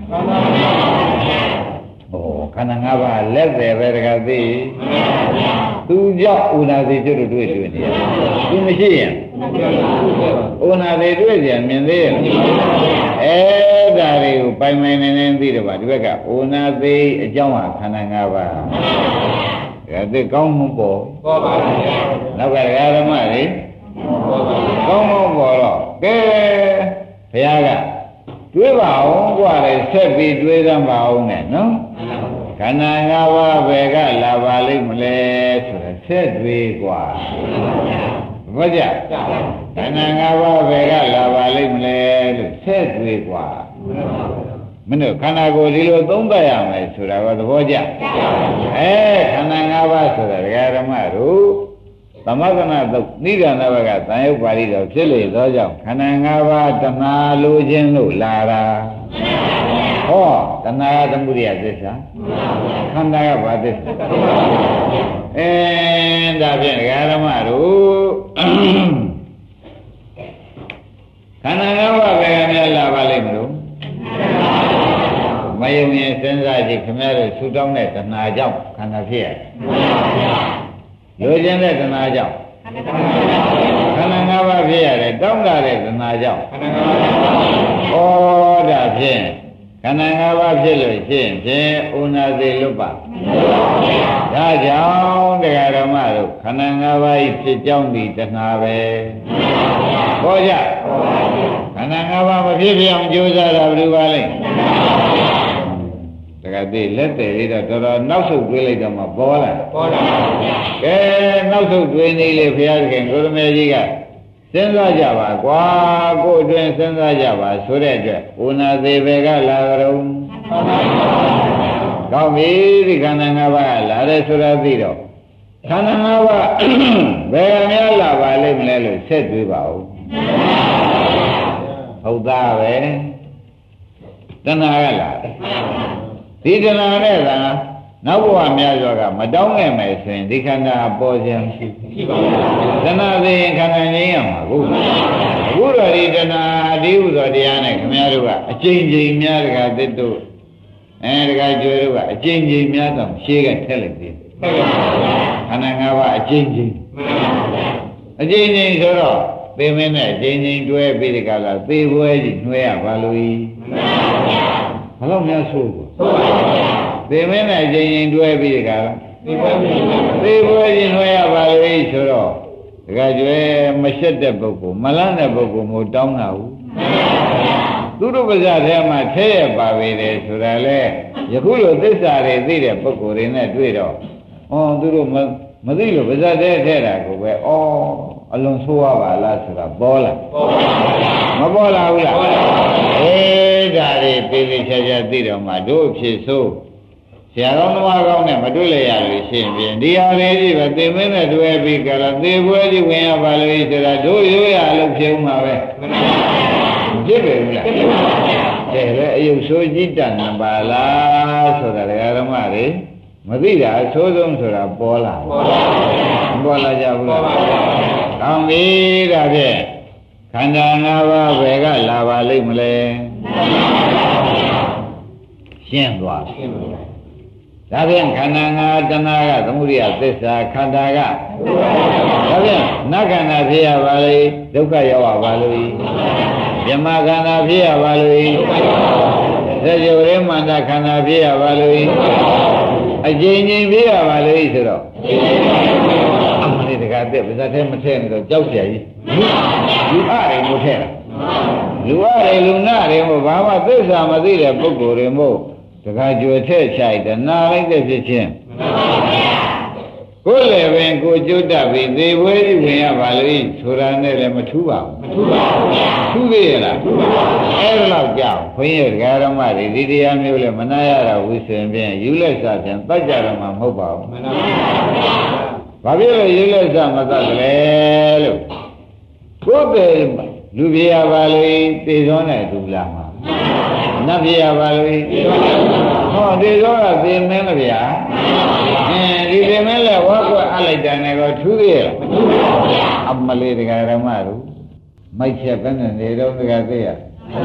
ဩခန္ဓာ၅ပါးလက်တယ်ပဲတခါသိသူကြောင့်ဥနာသေးကျွတ်တွေ့တွေ့နေရသူမရှိရင်ဥနာသေးတွေ့ကြမြင်သေးရဲ့အဲဒါတွေကိုပိုင်ပိုင်နေနေသိတော့ပါဒီဘက်ကဥနာသေးအကြောင်းဟာခန္ဓာ၅ပါးဒါသိကောင်းမှုပေါ်ပေါ်ပါဗျာနောက်ကဓမ္မတွေကောင်းကောင်းပေါ်တော့ကဲဘုရားကတွေးပါအောင်กว่าလေဆက်ပြီးတွေးသမ်းပါအောင်နဲ့နော်ခန္ဓာ၅ပါးဘယ်ကလာပါလိမ့်မလဲဆိုတော့ဆက်တွေးกว่าဘာကြခန္ဓာ၅ပါးဘယ်ကလာပါလိမ့်မလဲလို့ဆက်တွေးกว่าမင်းတို့ခန္ဓာကိုယ်ဒီလိုသုံးသပ်ရမယ်ဆိုတာကသဘောကျအဲခန္ဓာ၅ပါးဆိုတာဒကာဓမ္မတို့သမဂနာသုတ်နိဒာနဘကသံယုတ်ပါဠိတော်ဖြစ်လေသောကြောင့်ခန္ဓာ၅ပါးတဏှာလိုခြင်းလို့လာတာဟောတဏှာကသမုဒိယသစ္စာခန္ဓာကဘာသစ္စာအဲဒါဖြင့်ဒကာဓမ္မတို့ခန္ဓာ၅ပါးဘယ်ကများလာပါလိမ့်မလို့မယုံရင်စဉ်းစားကြည့်ခင်ဗျားတို့ဆူတောင်းတဲ့တဏှာကြောင့်ခန္ဓာဖြစ်ရတယ်လိုချင်တဲ့တဏှာကြောင့်ခန္ဓာ၅ပါးဖြစ်ရတယ်တောင်းတတဲ့တဏှာကြောင့်ဩဒါဖြင့်ခန္ဓာ၅ပါးဖြစ်လို့ရှိရင်ဖြင့်ဥနာသေးလွတ်ပါဒါကြောင့်တရားဓမ္မတို့ခန္ဓာ၅ပါးဖြစ်ကြောင်းဒီတဏှာပဲဟောကြခန္ဓာ၅ပါးမဖြစ်ဖြစ်အောင်ကြိုးစားတာဘယ်လိုပါလဲတကယ်သိလက်တယ်လေးတော့တော်တော်နောက်ဆုတ်တွေးလိုက်တော့မှပေါ်လာပေါ်လာပါဗျာကဲနောက်ဆုတ်တွေးနေလေဘုရားသခင်ကိုရမေကြီးကစဉ်းစားကြပါကွာကိုယ်အတွင်းစဉ်းစားကြပါဆိုတဲ့အတွက်ဥနာသေးပဲကလာကြုံကောင်းပြီဒီခန္ဓာ၅ပါးလာတယ်ဆိုတာသိတော့ခန္ဓာ၅ပါးဘယ်ကများလာပါလိမ့်မလဲလို့ဆက်တွေးပါဦးဟုတ်သားပဲတဏှာကလာတယ်ဒီတဏှာနဲ့ကနောက်ဘဝများစွာကမတောင်းခဲ့မယ်ဆိုရင်ဒီခန္ဓာပေါ်ခြင်းရှိရှိပါဘူးတဏှာသိရင်ခန္ဓာငြိမ်းရမှာကိုအခုတော့ဒီတဏှာအတိဟုသောတရားနဲ့ခင်ဗျားတို့ကအကျဉ်းချင်းများတကသစ်တို့အဲတကကျွဲတို့ကအကျဉ်းချင်းများတော့ရှေးကထက်လိုက်သေးတယ်ခန္ဓာ၅ပါးအကျဉ်းချင်းအကျဉ်းချင်းဆိုတော့သိမင်းနဲ့အကျဉ်းချင်းတွဲပြီးဒီကလာသေပွဲကြီးနှွဲရပါလို့ဤဘယ်လောက်များဆိုးဘူးဆိုပါဘူးသေမင်းနဲ့အကျဉ်းချင်းတွဲပြီးဒီကလာသေပွဲကြီးသေပွဲကြီးနှွဲရပါလို့ဤဆိုတော့ဒီကကျွဲမရှက်တဲ့ပုဂ္ဂိုလ်မလန့်တဲ့ပုဂ္ဂိုလ်မို့တောင်းတာဘူးသူတို့ပါးစပ်ထဲမှာထဲရပါပေတယ်ဆိုတာလေယခုလိုသစ္စာတွေသိတဲ့ပုဂ္ဂိုလ်တွေနဲ့တွေ့တော့ဩသူတို့မမသိလို့ပါးစပ်ထဲထဲတာကိုပဲဩအလွန်ဆိုးရပါလားဆိုတာပေါ်လာပေါ်ပါဘူးမပေါ်လာဘူးလားအေးဒါတွေပြေးပြေးချာချာသိတော့မှတို့ဖြစ်ဆိုးဆရာတော်သမားကောင်းနဲ့မတွေ့လိုက်ရလို့ရှိရင်ဒီဟာလေးကြီးပဲသင်မင်းနဲ့တွေ့ပြီးကြလားသေပွဲကြီးဝင်ရပါလို့ဆိုတာတို့ရိုးရလို့ဖြုံးမှာပဲဖြစ်ပြီလားဖြစ်ပါပါဗျာတဲ့လေအယုတ်ဆိုးကြီးတန်ပါလားဆိုတာဓမ္မတွေမသိတာအဆိုးဆုံးဆိုတာပေါ်လာပေါ်လာကြဘူးလားကောင်းပြီဒါဖြင့်ခန္ဓာ၅ပါးဘယ်ကလာပါလိမ့်မလဲရှင်းသွားရှင်းပါဒါဖြင့်ခန္ဓာ၅ပါးတဏှာကသမုဒိယသစ္စာခန္ဓာကဒါဖြင့်နတ်ခန္ဓာဖြစ်ရပါလေဒုက္ခရောက်ရပါလို့ယမခန္ဓာဖြစ်ရပါလို့သစ္စာဝိမန္တခန္ဓာဖြစ်ရပါလို့အကျဉ်းချင်းဖြစ်ရပါလို့ဆိုတော့အမှန်တကယ်တဲ့ဗဇတ်ထဲမထည့်နေတော့ကြောက်ကြကြီးလူအားတွေမို့ထည့်တာလူအားတွေလူနာတွေမို့ဘာမှသစ္စာမသိတဲ့ပုဂ္ဂိုလ်တွေမို့တခါကြွယ်ထည့်ချိုက်တယ်နာလိုက်တဲ့ဖြစ်ချင်းကိုယ်လည်းပင်ကိုကျွတ်တတ်ပြီးသေပွဲကြီးဝင်ရပါလို့ဆိုတာနဲ့လည်းမထူးပါဘူးမထူးပါဘူးဗျာထူးသေးရလားထူးပါဘူးအဲ့ဒါတော့ကြောက်ဘုန်းကြီးတရားဓမ္မတွေဒီတရားမျိုးလည်းမနာရတာဝိစင်ဖြင့်ယူလက်စားဖြင့်တတ်ကြတော့မှမဟုတ်ပါဘူးမှန်ပါပါဗျာဘာဖြစ်လို့ယူလက်စားမတတ်လဲလို့ကိုယ်ပဲလူပြရပါလို့သေသောနဲ့ဒူလာမှာနတ်ပြရပါလို့ဟောသေသောကသေမင်းလားဗျာအင်းဒီသေမင်းလည်းဝါကွက်အလိုက်တယ်နဲ့တော့ထူးသေးရဲ့မထူးပါဘူးဗျာအမလေးတရားဓမ္မတို့မိုက်ချက်ပဲနဲ့နေတော့တရားသိရ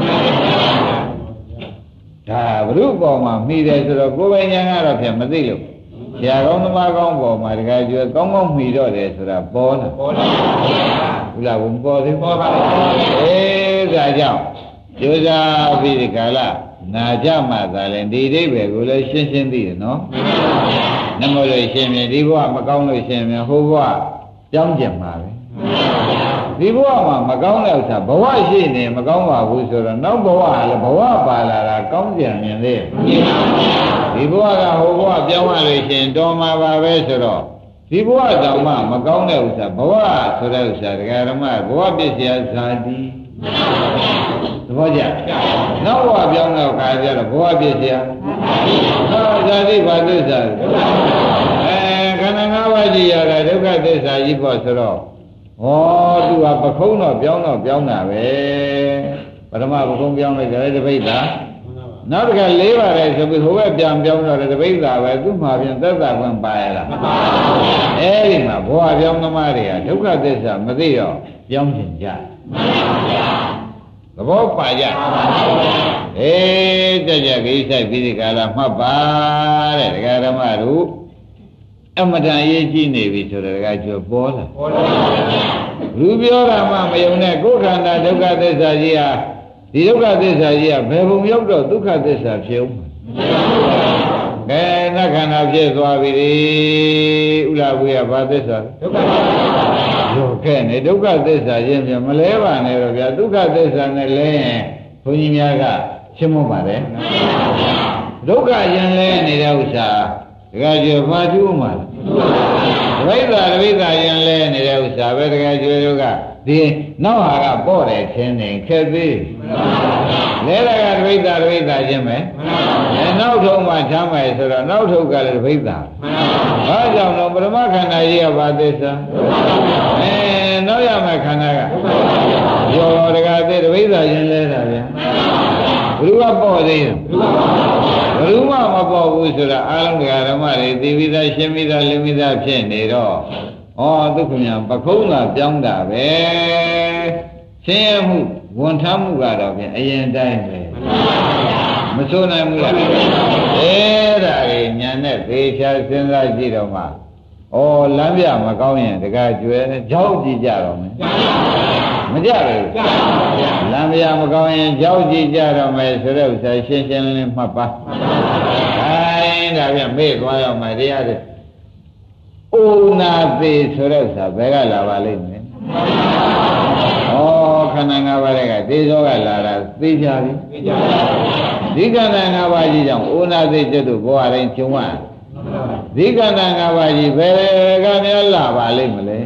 ဒါဘုရုပေါ်မှာမိတယ်ဆိုတော့ကိုယ်ပိုင်ဉာဏ်ကတော့ဖြင့်မသိလို့ဆရာကောင်းသမားကောင်းပေါ်မှာတရားကျွဲကောင်းကောင်းမိတော့တယ်ဆိုတာပေါ်လာပေါ်လာပါဘူးလားဘုရားပေါ်သေးပေါ်ပါဘူးအေးဒါကြောင့်ကျိုးစားပြီးဒီကာလနာကြမှသာလဲဒီအိဗယ်ကိုလည်းရှင်းရှင်းသိတယ်နော်မှန်ပါဗျာနမလို့ရှင်းမြင်ဒီဘဝမကောင်းလို့ရှင်းမြင်ဟိုဘဝကြောင်းကျင်ပါပဲဒီဘဝမှာမကောင်းတဲ့ဥစ္စာဘဝရှိနေမကောင်းပါဘူးဆိုတော့နောက်ဘဝကလည်းဘဝပါလာတာကောင်းကြံမြင်သေးဒီဘဝကဟိုဘဝပြောင်းရလို့ရှင်တော်မှာပါပဲဆိုတော့ဒီဘဝတောင်မှမကောင်းတဲ့ဥစ္စာဘဝဆိုတဲ့ဥစ္စာတရားဓမ္မဘဝပစ္စယဇာတိသဘောကျနောက်ဘဝပြောင်းတော့ခါကျတော့ဘဝပစ္စယဟာဇာတိဘာသစ္စာအဲခန္ဓာ၅ပါးကြီးရတာဒုက္ခသစ္စာကြီးပေါ့ဆိုတော့ဩသူကပခုံးတော့ပြောင်းတော့ပြောင်းတာပဲပထမပခုံးပြောင်းလိုက်တယ်တပိဋ္ဌာနောက်တစ်ခါလေးပါတယ်ဆိုပြီးဟိုဘက်ပြန်ပြောင်းတော့တပိဋ္ဌာပဲသူ့မှာပြန်သက်သာခွင့်ပါရလားမပါဘူးအဲဒီမှာဘဝပြောင်းသမားတွေကဒုက္ခသစ္စာမသိတော့ပြောင်းကျင်ကြမှန်ပါဗျာသဘောပါကြအေးကြကြကိစ္စပြီးဒီကာလမှတ်ပါတဲ့ဒကာဓမ္မတို့အမတန်ရေးကြည့်နေပြီဆိုတော့ဒကာကျော်ပေါ်လာပေါ်လာပါဗျာလူပြောတာမှမယုံနဲ့ကိုယ်ခန္ဓာဒုက္ခသစ္စာကြီးဟာဒီဒုက္ခသစ္စာကြီးကဘယ်ပုံရောက်တော့ဒုက္ခသစ္စာဖြစ်ဦးကဲနတ်ခန္ဓာဖြစ်သွားပြီဥလာဝေယဘာသစ္စာဒုက္ခသစ္စာရောကဲနေဒုက္ခသစ္စာချင်းပြန်မလဲပါနဲ့တော့ဗျာဒုက္ခသစ္စာနဲ့လဲရင်ဘုန်းကြီးများကရှင်းမပါတယ်ဒုက္ခရင်လဲနေတဲ့ဥစ္စာတကယ်ကျော်ဘာကျူးမှာလဲဒိဋ္ဌာဒိဋ္ဌာရင်လဲနေတဲ့ဥစ္စာပဲတကယ်ကျော်တို့ကဒီနောက်ဟာကပေါ့တယ်ချင်းနေခက်သေးလဲတာကဒိဋ္ဌာဒိဋ္ဌာချင်းပဲအဲနောက်ထုံးမှချမ်းမယ်ဆိုတော့နောက်ထုံးကလည်းဒိဋ္ဌာဘာကြောင့်တော့ပရမခန္ဓာကြီးကဘာသစ္စာအဲနောက်ရမယ့်ခန္ဓာကရောတကယ်သေးဒိဋ္ဌာချင်းလဲတာဗျာဘုရားပေါ့သေးတယ်ဘယ်သူမှမပေါ့ဘူးဆိုတာအာလုံးတရားဓမ္မတွေသိပြီးသားရှင်းပြီးသားလင်းပြီးသားဖြစ်နေတော့ဩဒုက္ခမြပခုံးသာပြောင်းတာပဲဆင်းရဲမှုဝန်ထမ်းမှုကတော့ဖြင့်အရင်တိုင်းပဲမဆိုးနိုင်ဘူးလားအဲဒါကြီးညာနဲ့သေချာစဉ်းစားကြည့်တော့မှဩလမ်းပြမကောင်းရင်တကားကျွဲကြောက်ကြည့်ကြတော့မယ်မကြဘူးလမ်းပြမကောင်းရင်ကြောက်ကြည့်ကြတော့မယ်ဆိုတဲ့ဥစ္စာရှင်းရှင်းလင်းလင်းမှတ်ပါအဲဒါပြန်မေ့သွားရမယ်တရားတွေဩနာသေးဆိုတဲ့ဥစ္စာဘယ်ကလာပါလိမ့်မယ်ဩခန္ဓာ၅ပါးတွေကသေသောကလာတာသိကြပြီဒီခန္ဓာ၅ပါးကြီးကြောင့်ဩနာသေးကျွတ်တို့ဘဝတိုင်းကျုံရဒီခန္ဓာ၅ပါးကြီးဘယ်ကများလာပါလိမ့်မလဲ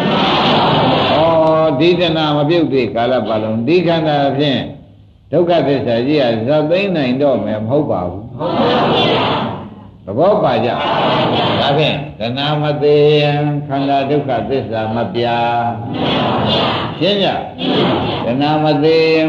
ဩဒီတဏမပြုတ်သေးကာလပတ်လုံးဒီခန္ဓာဖြင့်ဒုက္ခသစ္စာကြီးကဇတ်သိမ့်နိုင်တော့မယ်မဟုတ်ပါဘူးဘဘောပါကြဒါဖြင့်တဏှာမသေးယံခန္ဓာဒုက္ခသစ္စာမပြာရှင်းကြတဏှာမသေးယံ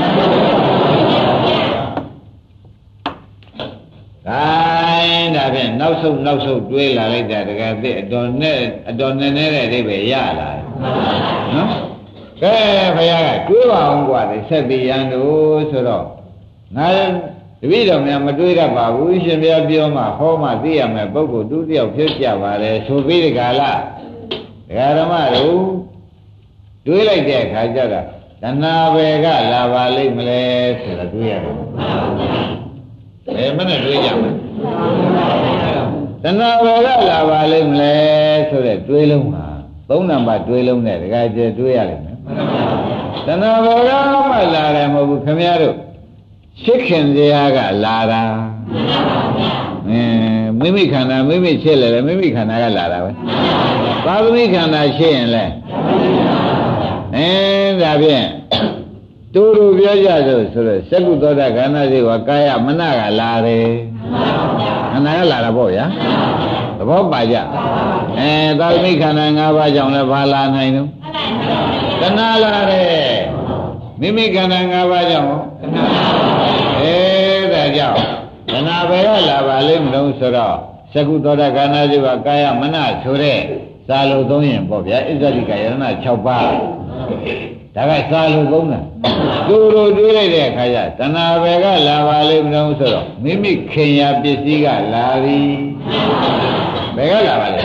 တိုင်းဒါဖြင့်နောက်ဆုံးနောက်ဆုံးတွေးလာလိုက်တာတကယ်သိအတော်နဲ့အတော်နဲ့နဲ့တဲ့အိဗယ်ရလာနော်ကဲဘုရားကတွေးပါအောင်กว่าလေဆက်ပြီးရန်တို့ဆိုတော့ငါတပည့်တော်များမတွေးတတ်ပါဘူးရှင်ဘုရားပြောမှဟောမှသိရမယ်ပုဂ္ဂိုလ်တူတယောက်ဖြစ်ကြပါလေဆိုပြီးဒီကလာဒကာဓမ္မတို့တွေးလိုက်တဲ့အခါကျတော့တဏှာပဲကလာပါလိမ့်မလဲဆိုတော့တွေးရတယ်ဘယ်မနဲ့တွေးကြမလဲတဏှာပဲကလာပါလိမ့်မလဲဆိုတဲ့တွေးလုံးဟာသုံးနံပါတ်တွေးလုံးနဲ့ဒကာကျတွေးရလိမ့်မယ်တဏှာပဲကမှလာတယ်မဟုတ်ဘူးခင်ဗျားတို့ရှစ်ခင်စရာကလာတာအင်းမိမိခန္ဓာမိမိရှင်းလဲမိမိခန္ဓာကလာတာပဲသာသမီခန္ဓာရှင်းရင်လဲအင်းဒါဖြင့်တူတူပြောကြဆိုဆိုတော့သက္ကုသောတာခန္ဓာစီကကာယမနကလာတယ်ခန္ဓာကလာတာပေါ့ဗျာသဘောပါကြအဲသာသမီခန္ဓာ၅ပါးကြောင့်လည်းဘာလာနိုင်တော့တဏှာလာတယ်မိမိခန္ဓာ၅ပါးကြောင့်တဏှာအဲဒါကြောင့်တဏှာပဲကလာပါလိမ့်မလို့ဆိုတော့သက္ကုသောတာခန္ဓာစီကကာယမနဆိုတဲ့စာလို့သုံးရင်ပေါ့ဗျာဣဇတိကယရဏ၆ပါးဒါကစာလို့သုံးတာတူတူတွေးလိုက်တဲ့အခါကျတဏှာပဲကလာပါလိမ့်မလို့ဆိုတော့မိမိခင်ရာပစ္စည်းကလာပြီဘယ်ကလာပါလဲ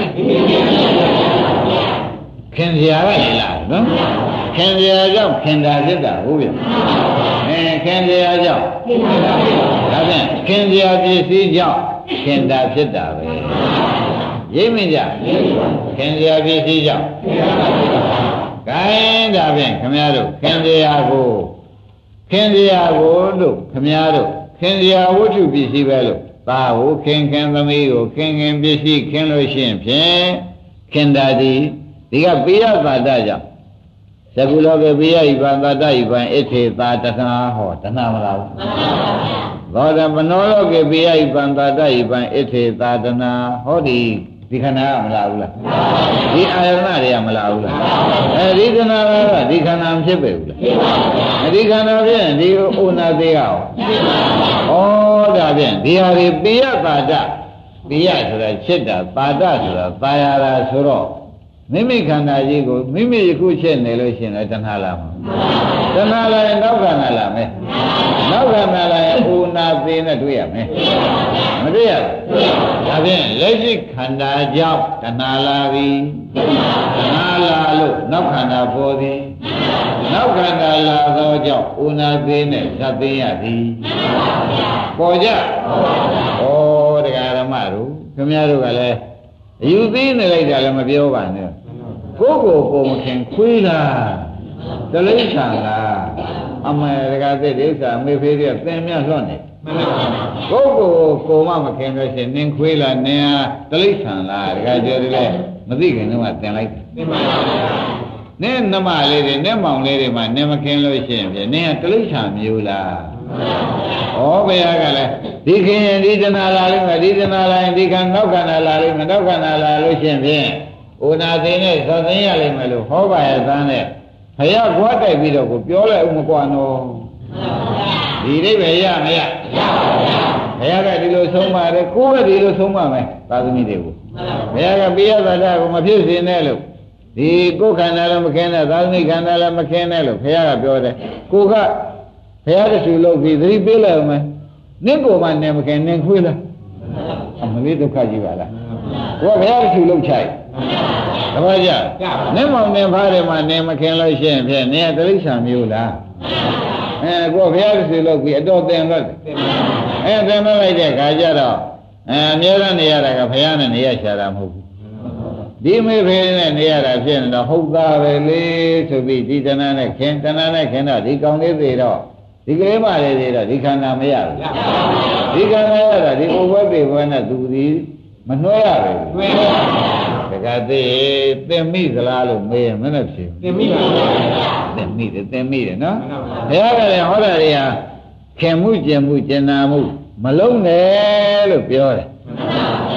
ခင်စရာကလည်းလာနော်ခင်စရာကြောင့်ခင်တာဖြစ်တာဟုတ်ပြီအဲခင်စရာကြောင့်ဒါဖြင့်ခင်စရာပစ္စည်းကြောင့်ခင်တာဖြစ်တာပဲရိပ်မကြခင်စရာပစ္စည်းကြောင့်ကဲဒါဖြင့်ခမည်းတော်ခင်စရာကိုခင်စရာကိုလို့ခမည်းတော်ခင်စရာဝတ္ထုပစ္စည်းပဲလို့သာဟုခင်ခင်သမီးကိုခင်ခင်ပစ္စည်းခင်လို့ရှိရင်ဖြင့်ခင်တာဒီဒီကပိယပါဒကြောင့်သကုလောကေပိယဤပါတတဤပံဣထေသာတဏှာဟောတဏှာမလားဘူးသောတမနောလောကေပိယဤပံတတဤပံဣထေသာတဏှာဟောဒီဒီခန္ဓာကမလားဘူးလားဒီအာယတနာတွေကမလားဘူးလားအဲဒီခန္ဓာကဒီခန္ဓာမဖြစ်ပေဘူးလားဒီခန္ဓာဖြင့်ဒီဥနာသေးရောဩဒါဖြင့်ဒီဟာဒီပိယပါဒပိယဆိုတာဖြစ်တာပါဒဆိုတာသာယာတာဆိုတော့မိမိခန္ဓာကြီးကိုမိမိယခုချက်နေလို့ရှိရင်လည်းတဏှာလာမှာတဏှာလာရင်နောက်ခန္ဓာလာမယ်နောက်ခန္ဓာလာရင်ဥနာသေးနဲ့တွေ့ရမယ်မတွေ့ရဘူးဒါဖြင့်လက်ရှိခန္ဓာကြောင့်တဏှာလာပြီတဏှာလာလို့နောက်ခန္ဓာပေါ်သည်နောက်ခန္ဓာလာသောကြောင့်ဥနာသေးနဲ့ဇတ်သိရသည်ပေါ်ကြဩတရားဓမ္မတို့ခင်ဗျားတို့ကလည်းအယူသိနေလိုက်တာလည်းမပြောပါနဲ့ကိုယ်ကိုယ်ကိုမခင်ခွေးလားတလိ္ဆာလားအမေတကားသိတဲ့ဥစ္စာမေဖေးတွေကသင်မြလွတ်နေကိုယ်ကိုယ်ကိုမမခင်လို့ရှိရင်နင်ခွေးလားနင်ဟာတလိ္ဆာလားတကားပြောတယ်လေမသိခင်တော့သင်လိုက်တယ်နင်နမလေးတွေနင်မောင်လေးတွေမှာနင်မခင်လို့ရှိရင်ဖြင့်နင်ဟာတလိ္ဆာမျိုးလားဩဘုရားကလည်းဒီခင်ရင်ဒီတဏှာလာလိမ့်မယ်ဒီတဏှာလာရင်ဒီခန္ဓာနောက်ခန္ဓာလာလိမ့်မယ်နောက်ခန္ဓာလာလို့ရှိရင်ဖြင့်ဥနာသိနဲ့သသိရလိမ့်မယ်လို့ဟောပါရဲ့သန်းနဲ့ဘုရားကွာတိုက်ပြီးတော့ကိုပြောလိုက်ဦးမကွာနော်ဒီအိဗယ်ရမရရပါဘူးဘုရားကဒီလိုဆုံးပါတယ်ကိုယ်ကဒီလိုဆုံးပါမယ်သာသမီတွေကိုဘုရားကပိယသတ္တကိုမဖြစ်စေနဲ့လို့ဒီကိုယ်ခန္ဓာလည်းမခင်းနဲ့သာသမီခန္ဓာလည်းမခင်းနဲ့လို့ဘုရားကပြောတယ်ကိုကဘုရားတဆူလုပ်ပြီးသတိပေးလိုက်အောင်မယ်နင့်ကိုမှနေမခင်နင်ခွေးလားအမလေးဒုက္ခကြီးပါလားကိုကဘုရားတဆူလုပ်ချိုက်တပည့်ကြနင့်မောင်နေဖားတယ်မှနေမခင်လို့ရှိရင်ဖြင့်နင်ကတိရစ္ဆာန်မျိုးလားအဲကိုဘုရားတဆူလုပ်ပြီးအတော်တင်လို့အဲတင်လိုက်တဲ့ခါကျတော့အဲအများရနေရတာကဘုရားနဲ့နေရရှာတာမဟုတ်ဘူးဒီမေဖေးနဲ့နေရတာဖြစ်နေတော့ဟုတ်သားပဲလေဆိုပြီးဒီတဏှာနဲ့ခင်တဏှာနဲ့ခင်တော့ဒီကောင်လေးသေးတော့ဒီကလေးမလေးသေးတော့ဒီခန္ဓာမရဘူးဒီခန္ဓာရတာဒီဥပ္ပဒေဘဝနဲ့သူဒီမနှွှဲရဘူးတကယ်သေးသင်မိသလားလို့မေးရင်မနဲ့ဖြစ်သင်မိပါဘူးသင်မိတယ်သင်မိတယ်နော်ဘုရားကလည်းဟောတာတွေဟာခင်မှုကျင်မှုကျင်နာမှုမလုံးနဲ့လို့ပြောတယ်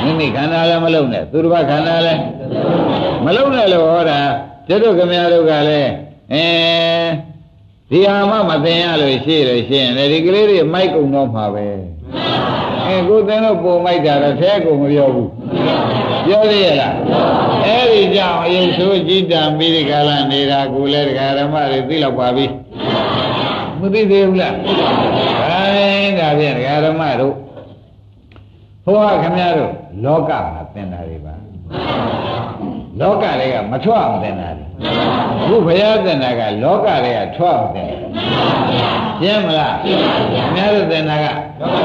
မိမိခန္ဓာလည်းမလုံးနဲ့သူတစ်ပါးခန္ဓာလည်းမလုံးနဲ့လို့ဟောတာကျတို့ခင်ဗျားတို့ကလည်းအဲဒီဟာမှမသိရလို့ရှိလို့ရှိရင်ဒီကလေးတွေမိုက်ကုန်တော့မှာပဲအဲကိုသင်တို့ပုံမိုက်တာတော့ထဲကုန်မပြောဘူးပြောသေးရလားအဲ့ဒီကြောင့်အယုဆိုးကြည်တံပြီးဒီကလာနေတာကိုလည်းဒကာဓမ္မတွေသိလောက်ပါပြီမသိသေးဘူးလားအဲဒါဖြင့်ဒကာဓမ္မတို့ဟိုကခင်ဗျားတို့လောကမှာသင်တာတွေပါလောကတွေကမထွက်အောင်သင်တာတွေခုဘုရားသင်တာကလောကတွေကထွက်အောင်သင်တယ်ရှင်းမလားခင်ဗျားတို့သင်တာက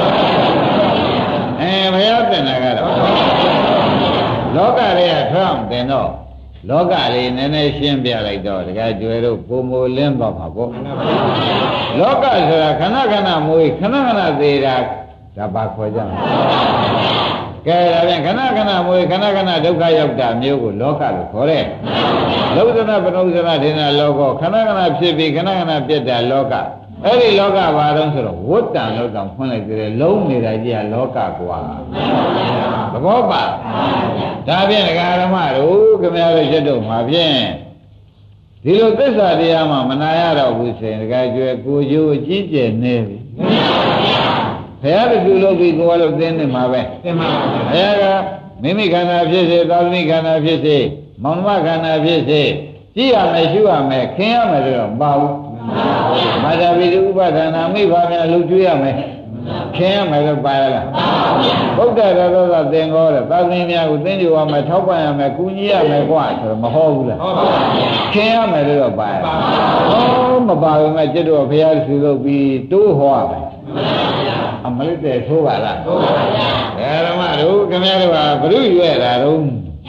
အဲဘုရားသင်တာကတော့လောကတွေကထွက်အောင်သင်တော့လောကလေးနည်းနည်းရှင်းပြလိုက်တော့တကယ်ကျွဲတို့ပုံမလင်းတော့မှာပေါ့လောကဆိုတာခဏခဏမွေးခဏခဏသေးတာဒါပါခေါ်ကြမှာကဲဒါပြန်ခဏခဏမွေးခဏခဏဒုက္ခရောက်တာမျိုးကိုလောကလို့ခေါ်တယ်လောကနာပနုဇနာဒေနာလောကခဏခဏဖြစ်ပြီးခဏခဏပြတ်တာလောကအဲ့ဒီလောကဘာတော့ဆိုတော့ဝတ္တံလောကဖွင့်လိုက်ကြတယ်လုံးနေတာကြီးကလောကကွာသဘောပါဒါဖြင့်ဒကာဓမ္မတို့ခင်ဗျားတို့ချက်တော့မှာဖြင့်ဒီလိုသစ္စာတရားမှမနာရတော့ဘူးဆိုရင်ဒကာကျွဲကိုကျိုးအကြီးကျယ်နေပြီဘုရားတူလို့ပြီးကိုယ်လို့သိနေမှာပဲသိမှာပါဘုရားကမိမိခန္ဓာဖြစ်စေသာသမီခန္ဓာဖြစ်စေမောင်နှမခန္ဓာဖြစ်စေကြည့်ရမယ်ရှုရမယ်ခင်ရမယ်လို့တော့မပါဘူးမာတာပိဥပဒနာမိဘများလှုပ်ကျွေးရမယ်ခင်ရမယ်လို့ပါရလားဘုဒ္ဓရသောသသင်္ကောတဲ့သာသမီများကိုသင်ကြရမယ်ထောက်ပံ့ရမယ်ကူညီရမယ်ကွာဆိုတော့မဟုတ်ဘူးလားဟုတ်ပါဘူးခင်ရမယ်လို့တော့ပါရဟောမပါဘူးမဲ့จิตတော်ဘုရားသူလို့ပြီးတိုးဟောရမယ်အမလေးတဲ့သိုးပါလားသိုးပါဗျာဓမ္မတို့ခင်ဗျားတို့ကဘုရုရွဲ့တာတော့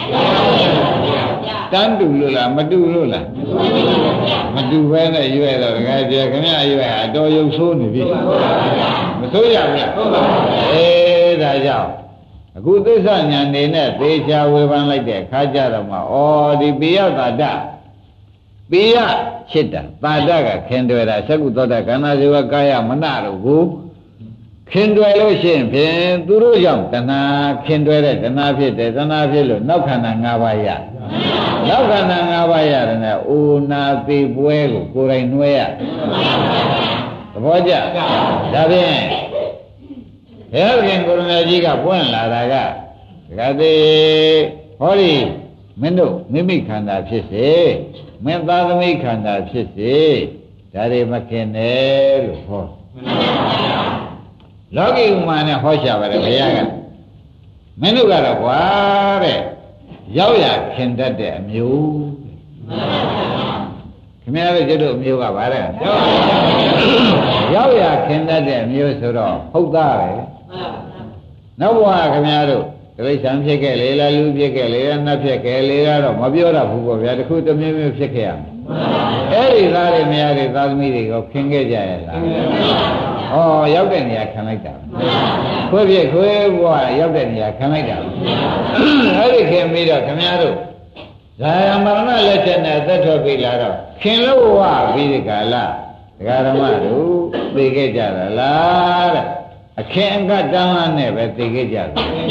တန်းတူလို့လားမတူလို့လားမတူပဲနဲ့ရွဲ့တော့တကယ်ကျေခင်ဗျားရွဲ့အတော်ရုပ်ဆိုးနေပြီမဆိုးရဘူးလားသိုးပါအေးဒါကြောင့်အခုသစ္စာဉာဏ်နေနဲ့သေချာဝေဖန်လိုက်တဲ့ခါကြတော့မှဩဒီပိယတာတပိယချစ်တာတာတကခင်တွေ့တာသက္ကုသောတာခန္ဓာဇေဝကာယမနတို့ကိုခင်တွယ်လို့ရှိရင်ဖြင့်သူတို့ကြောင့်တဏှာခင်တွယ်တဲ့တဏှာဖြစ်တယ်တဏှာဖြစ်လို့နောက်ခန္ဓာ၅ပါးရနောက်ခန္ဓာ၅ပါးရတယ်နဲ့အိုနာပေပွဲကိုကိုယ်တိုင်နှွဲရသဘောကျဒါဖြင့်ဘုရားခင်ကိုရမကြီးကပွင့်လာတာကဒကာသေးဟောဒီမင်းတို့မိမိခန္ဓာဖြစ်စေမင်းသားသမီးခန္ဓာဖြစ်စေဒါတွေမခင်နဲ့လို့ဟောလောကီဥမာနဲ့ဟောရှာပါတယ်ဘုရားကမင်းတို့ကတော့ကွာတဲ့ရောက်ရခင်တတ်တဲ့အမျိုးခင်ဗျားတို့ကျတို့အမျိုးကဗါတဲ့ရောက်ရခင်တတ်တဲ့အမျိုးဆိုတော့ဟုတ်သားပဲနောက်ဘဝခင်ဗျားတို့တိရစ္ဆာန်ဖြစ်ခဲ့လေလားလူဖြစ်ခဲ့လေလားနတ်ဖြစ်ခဲ့လေလားတော့မပြောတတ်ဘူးပေါ့ဗျာတခုတစ်မျိုးမျိုးဖြစ်ခဲ့ရမယ်အဲ့ဒီသားတွေမယားတွေသားသမီးတွေကိုခင်ခဲ့ကြရလားဩရောက်တဲ့နေရာခံလိုက်တာခွေးပြည့်ခွေးဘွားရောက်တဲ့နေရာခံလိုက်တာအဲ့ဒီခင်ပြီးတော့ခင်ဗျားတို့ဇာယမရဏလက်ချက်နဲ့သက်ထွက်ပြီးလာတော့ခင်လို့ဝပြီးဒီကာလဒကာဓမ္မတို့သိခဲ့ကြတာလားတဲ့အခင်းအကတန်းလန်းနဲ့ပဲသိခဲ့ကြတယ်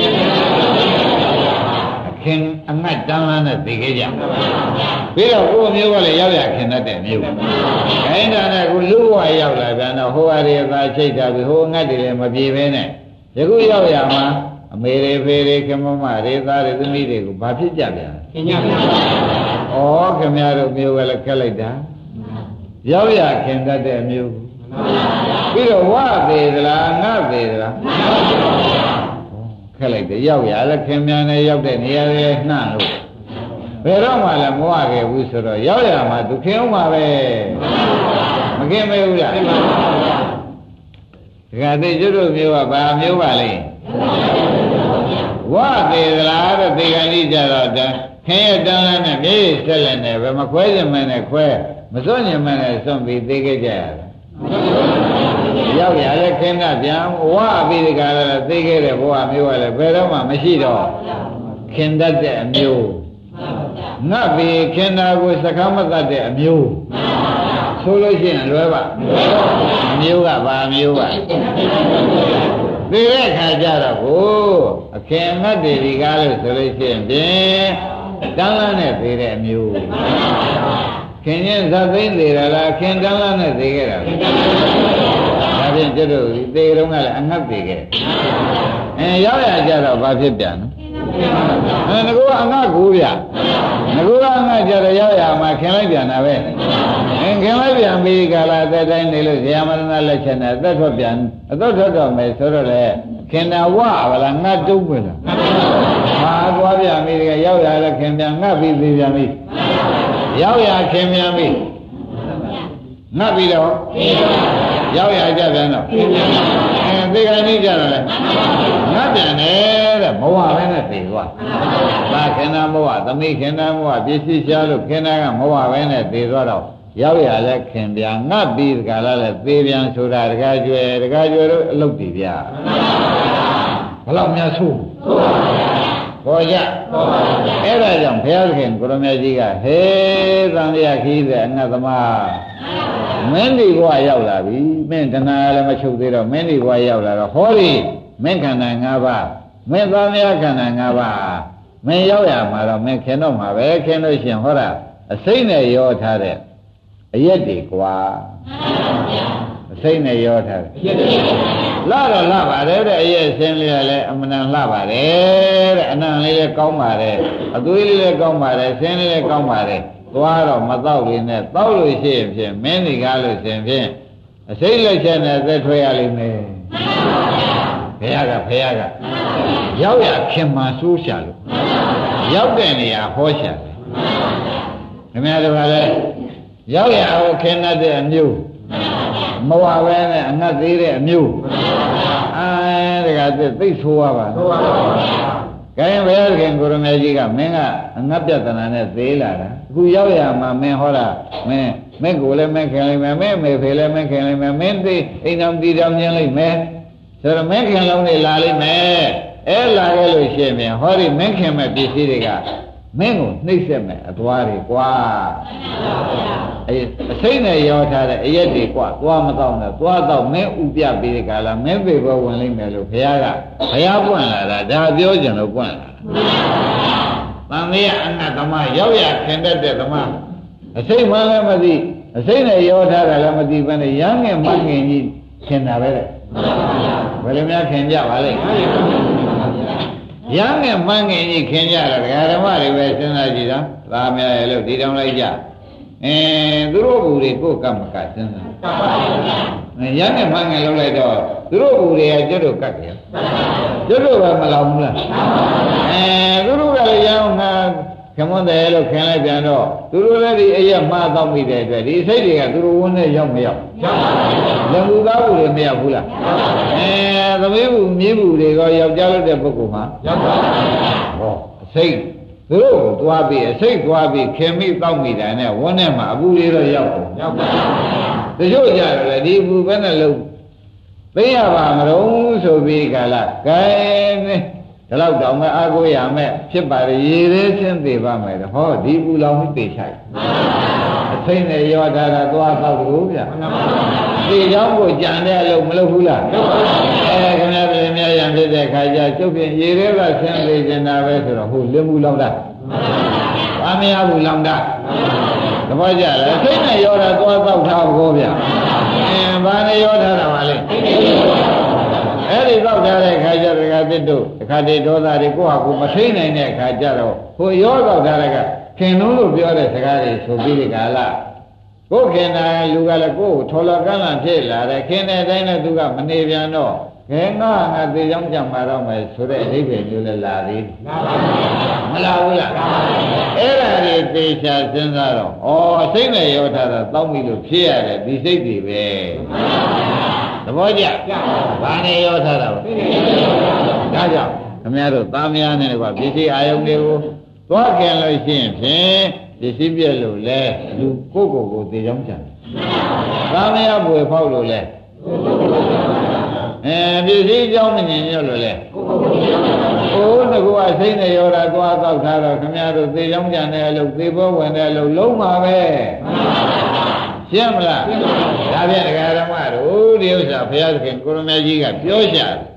အခင်းအငတ်တန်းလန်းနဲ့သိခဲ့ကြပြီးတော့ကိုယ်မျိုးကလည်းရောက်ရခင်တတ်တဲ့မျိုးခိုင်းတာနဲ့ကိုလူဘဝရောက်လာပြန်တော့ဟိုဟာတွေသာချိတ်တာပြီးဟိုငတ်တွေလည်းမပြေပဲနဲ့ယခုရောက်ရမှာအမေတွေဖေတွေခမမတွေသားတွေသမီးတွေကိုဘာဖြစ်ကြပြန်ခင်ဗျာဩခင်ဗျားတို့မျိုးကလည်းခက်လိုက်တာရောက်ရခင်တတ်တဲ့မျိုးပြီးတော့ဝသေးသလားငါသေးသလားခက်လိုက်တယ်ရောက်ရလည်းခင်ဗျားနဲ့ရောက်တဲ့နေရာတွေနှံ့လို့ဘယ်တော့မှလည်းမဝခဲ့ဘူးဆိုတော့ရောက်ရမှာသူခင်အောင်ပါပဲမခင်မေဘူးလားဒကာသေးကျွတ်တို့မျိုးကဘာမျိုးပါလဲဝသေးသလားတဲ့ဒီကနေ့ကြတော့ခင်ရတန်းလန်းနဲ့မြေကြီးဆက်လက်နဲ့ပဲမခွဲစင်မနဲ့ခွဲမစွန့်ညင်မနဲ့စွန့်ပြီးသိခဲ့ကြရတယ်ရောက်ရလဲခင်ကပြန်ဝပြီးဒီကလည်းသိခဲ့တဲ့ဘဝမျိုးကလည်းဘယ်တော့မှမရှိတော့ခင်တတ်တဲ့အမျိုးငတ်ပြီးခင်တာကိုစကားမတတ်တဲ့အမျိုးဆိုလို့ရှိရင်လွယ်ပါအမျိုးကဘာမျိုးပါသေတဲ့ခါကျတော့ကိုအခင်ငတ်တွေဒီကားလို့ဆိုလို့ရှိရင်ဖြင့်တန်းလန်းနဲ့သေတဲ့အမျိုးခင်ချင်းဇသိန်းသေးလားခင်တန်းလန်းနဲ့သေခဲ့တာဒါဖြင့်ကျွတ်တို့သေတုန်းကလည်းအငတ်သေခဲ့အဲရောက်ရကြတော့ဘာဖြစ်ပြန်လဲအဲငါကအငတ်ကိုဗျငါကအငတ်ကြတော့ရောက်ရမှာခင်လိုက်ပြန်တာပဲအင်ခင်လိုက်ပြန်ပြီးကာလသက်တိုင်းနေလို့ဇေယမရဏလက်ချက်နဲ့အသက်ထွက်ပြန်အသက်ထွက်တော့မယ်ဆိုတော့လေခင်နာဝဗလားငတ်တုံးပဲလားဟာသွားပြန်ပြီကရောက်ရလဲခင်ပြန်ငတ်ပြီးသေးပြန်ပြီရောက်ရခင်ပြန်ပြီငတ်ပြီးတော့ရောက်ရကြပြန်တော့အဲသေခိုင်းနေကြတော့လေငတ်ပြန်တယ်တဲ့မဝပဲနဲ့သေသွားသာခင်နာမဝသမိခင်နာမဝပစ္စည်းရှားလို့ခင်နာကမဝပဲနဲ့သေသွားတော့ရောက်ရလဲခင်ပြန်ငတ်ပြီးတကလားလဲသေပြန်ဆိုတာတကားကျွဲတကားကျွဲတို့အလုပ်တည်ဗျာဘယ်လောက်များဆိုးပေါ်ကြအဲ့ဒါကြောင့်ဘုရားသခင်ကိုရမကြီးကဟေးသံဃာခီးတဲ့အငတ်သမားမင်းဒီဘဝရောက်လာပြီမင်းတဏှာလည်းမချုပ်သေးတော့မင်းဒီဘဝရောက်လာတော့ဟောဒီမင်းခန္ဓာ၅ပါးမင်းသံဃာခန္ဓာ၅ပါးမင်းရောက်ရမှာတော့မင်းခင်တော့မှာပဲခင်လို့ရှင်ဟောတာအစိမ့်နဲ့ရောထားတဲ့အရက်တွေကွာအစိမ့်နဲ့ရောထားတယ်လာတော့လာပါတယ်တဲ့အရက်ဆင်းလေးလည်းအမှန်တန်လှပါတယ်တဲ့အနံလေးလည်းကောင်းပါတယ်အသွေးလေးလည်းကောင်းပါတယ်ဆင်းလေးလည်းကောင်းပါတယ်သွားတော့မတော့လေးနဲ့တောက်လို့ရှိရင်ဖြင့်မင်းဒီကားလို့ရှင်ဖြင့်အစိမ့်လက်ချက်နဲ့သက်ထွေးရလိမ့်မယ်ဘုရားကဘုရားကရောက်ရခင်မှဆိုးရှာလို့ရောက်တဲ့နေရာဟောရှာတယ်ခင်ဗျားတို့ကလည်းရောက်ရအောင်ခင်တဲ့အမျိုးမဝပဲနဲ့အငတ်သေးတဲ့အမျိုးအဲဒါကသိဆိုးရပါသို့ပါပါဘုရားဘုရားခင်ကိုရမေကြီးကမင်းကအငတ်ပြဿနာနဲ့သေးလာတာအခုရောက်ရမှာမင်းဟောတာမင်းမင်းကိုလည်းမင်းခင်လိုက်မယ်မင်းမေဖေလည်းမင်းခင်လိုက်မယ်မင်းသိအိမ်တော်တည်တော်မြင်လိုက်မယ်ဆိုတော့မင်းခင်လုံးတွေလာလိုက်မယ်အဲလာခဲ့လို့ရှိရင်ဟောဒီမင်းခင်မဲ့ပစ္စည်းတွေကမင်းကိုနှိမ့်ဆက်မယ်အသွားတွေကွာအဲအစိမ့်နဲ့ရောထားတဲ့အရက်တွေကွာသွားမတော့နဲ့သွားတော့မင်းဥပြပြီးဒီကလာမင်းပေဘောဝင်လိမ့်မယ်လို့ဘုရားကဘုရားပွင့်လာတာဒါပြောကြလို့ပွင့်လာတာတန်သေးအနတ်သမားရောက်ရခင်တတ်တဲ့သမားအစိမ့်မှလည်းမသိအစိမ့်နဲ့ရောထားတာလည်းမသိဘဲနဲ့ရမ်းငင်မှငင်ကြီးခင်တာပဲတဲ့ဘယ်လိုများခင်ကြပါလဲရမ်းငယ်မှန်းငယ်ကြီးခင်ကြတော့ဓမ္မတွေပဲစဉ်းစားကြည့်တာသာမရလို့ဒီတောင်လိုက်ကြအဲသူတို့ဘူတွေကိုကပ်မကတ်စဉ်းစားရမ်းငယ်မှန်းငယ်လုပ်လိုက်တော့သူတို့ဘူတွေကကျွတ်တို့ကတ်ကြကျွတ်တို့ပဲမလောင်ဘူးလားအဲသူတို့ကလည်းရမ်းငါခမွန်းတယ်လို့ခင်လိုက်ပြန်တော့သူတို့လည်းဒီအရက်မှားတော့မိတဲ့အတွက်ဒီစိတ်တွေကသူတို့ဝန်းနဲ့ရောက်မရောက်ရောက်ပါဘူးလက်မှုသားဘူးတွေမရောက်ဘူးလားအဲသမီးဘူးမြေးဘူးတွေကယောက်ျားလို့တဲ့ပုဂ္ဂိုလ်မှာရောက်ပါဘူးဟောအစိတ်သူတို့ကိုသွားပြီးအစိတ်သွားပြီးခင်မိတောက်မိတာနဲ့ဝန်းနဲ့မှာအပူလေးတော့ရောက်တယ်ရောက်ပါဘူးတချို့ကြတယ်လေဒီဘူးဘယ်နဲ့လုံးသိရပါမလို့ဆိုပြီးခါလာဂိုင်းဒီလောက်တောင်မဲ့အာကိုရမဲ့ဖြစ်ပါလေရေသေးချင်းသေးပါမယ်ဟောဒီပူလောင်ပြီးသိချိုက်အသိနဲ့ရောထားတာသွားတော့ဘူးဗျဒီကြောင့်ကိုကြံတဲ့အလုပ်မလုပ်ဘူးလားအဲခင်ဗျားပြည်များရံဖြစ်တဲ့ခါကျကျုပ်ပြင်ရေသေးကဆင်းသေးကျင်တာပဲဆိုတော့ဟိုလင်းမှုလောင်တာဘာမရဘူးလောင်တာသဘောကျလားသိနဲ့ရောတာသွားတော့ထားဖို့ဗျအဲဘာနဲ့ရောထားတာပါလဲအဲ့ဒီတော့ထားတဲ့ခါကျတော့ကတစ်တို့အခါတည်းဒေါသတွေကိုယ့်ဟာကိုမထိန်နိုင်တဲ့ခါကျတော့ကိုရောတော့ထားတဲ့ကခင်လုံးလို့ပြောတဲ့စကားတွေဆိုပြီးဒီကလာကိုခင်တာလူကလည်းကိုယ်ကိုထော်လကန်းလာဖြစ်လာတယ်ခင်တဲ့အတိုင်းနဲ့သူကမနေပြန်တော့ခဲငါငါသေချောင်းကြမှာတော့မယ်ဆိုတဲ့အဓိပ္ပာယ်မျိုးလည်းလာသေးမလာဘူးလားအဲ့ဒါတွေသေချာစဉ်းစားတော့ဩစိတ်နဲ့ရောထားတာတောင်းပြီလို့ဖြစ်ရတယ်ဒီစိတ်တွေပဲသဘောကျဘာနဲ့ရောထားတာလဲဒါကြောင့်ခင်ဗျားတို့သားမယားနဲ့ကပစ္စည်းအာယုန်တွေကိုသွားခင်လို့ရှိရင်ဖြင့်ပစ္စည်းပြက်လို့လဲလူကိုယ့်ကိုယ်ကိုသေချောင်းကြတယ်သားမယားပွေဖောက်လို့လဲအဲပစ္စည်းကြောင်းမမြင်ရလို့လဲဟိုးငါကစိတ်နဲ့ရောတာသွားတော့ထားတော့ခင်ဗျားတို့သေချောင်းကြတဲ့အလုပ်သေဘောဝင်တဲ့အလုပ်လုံးပါပဲရှင်းမလားဒါဖြင့်ဒကာဓမ္မတို့ဒီဥစ္စာဘုရားသခင်ကိုရမေကြီးကပြောကြတယ်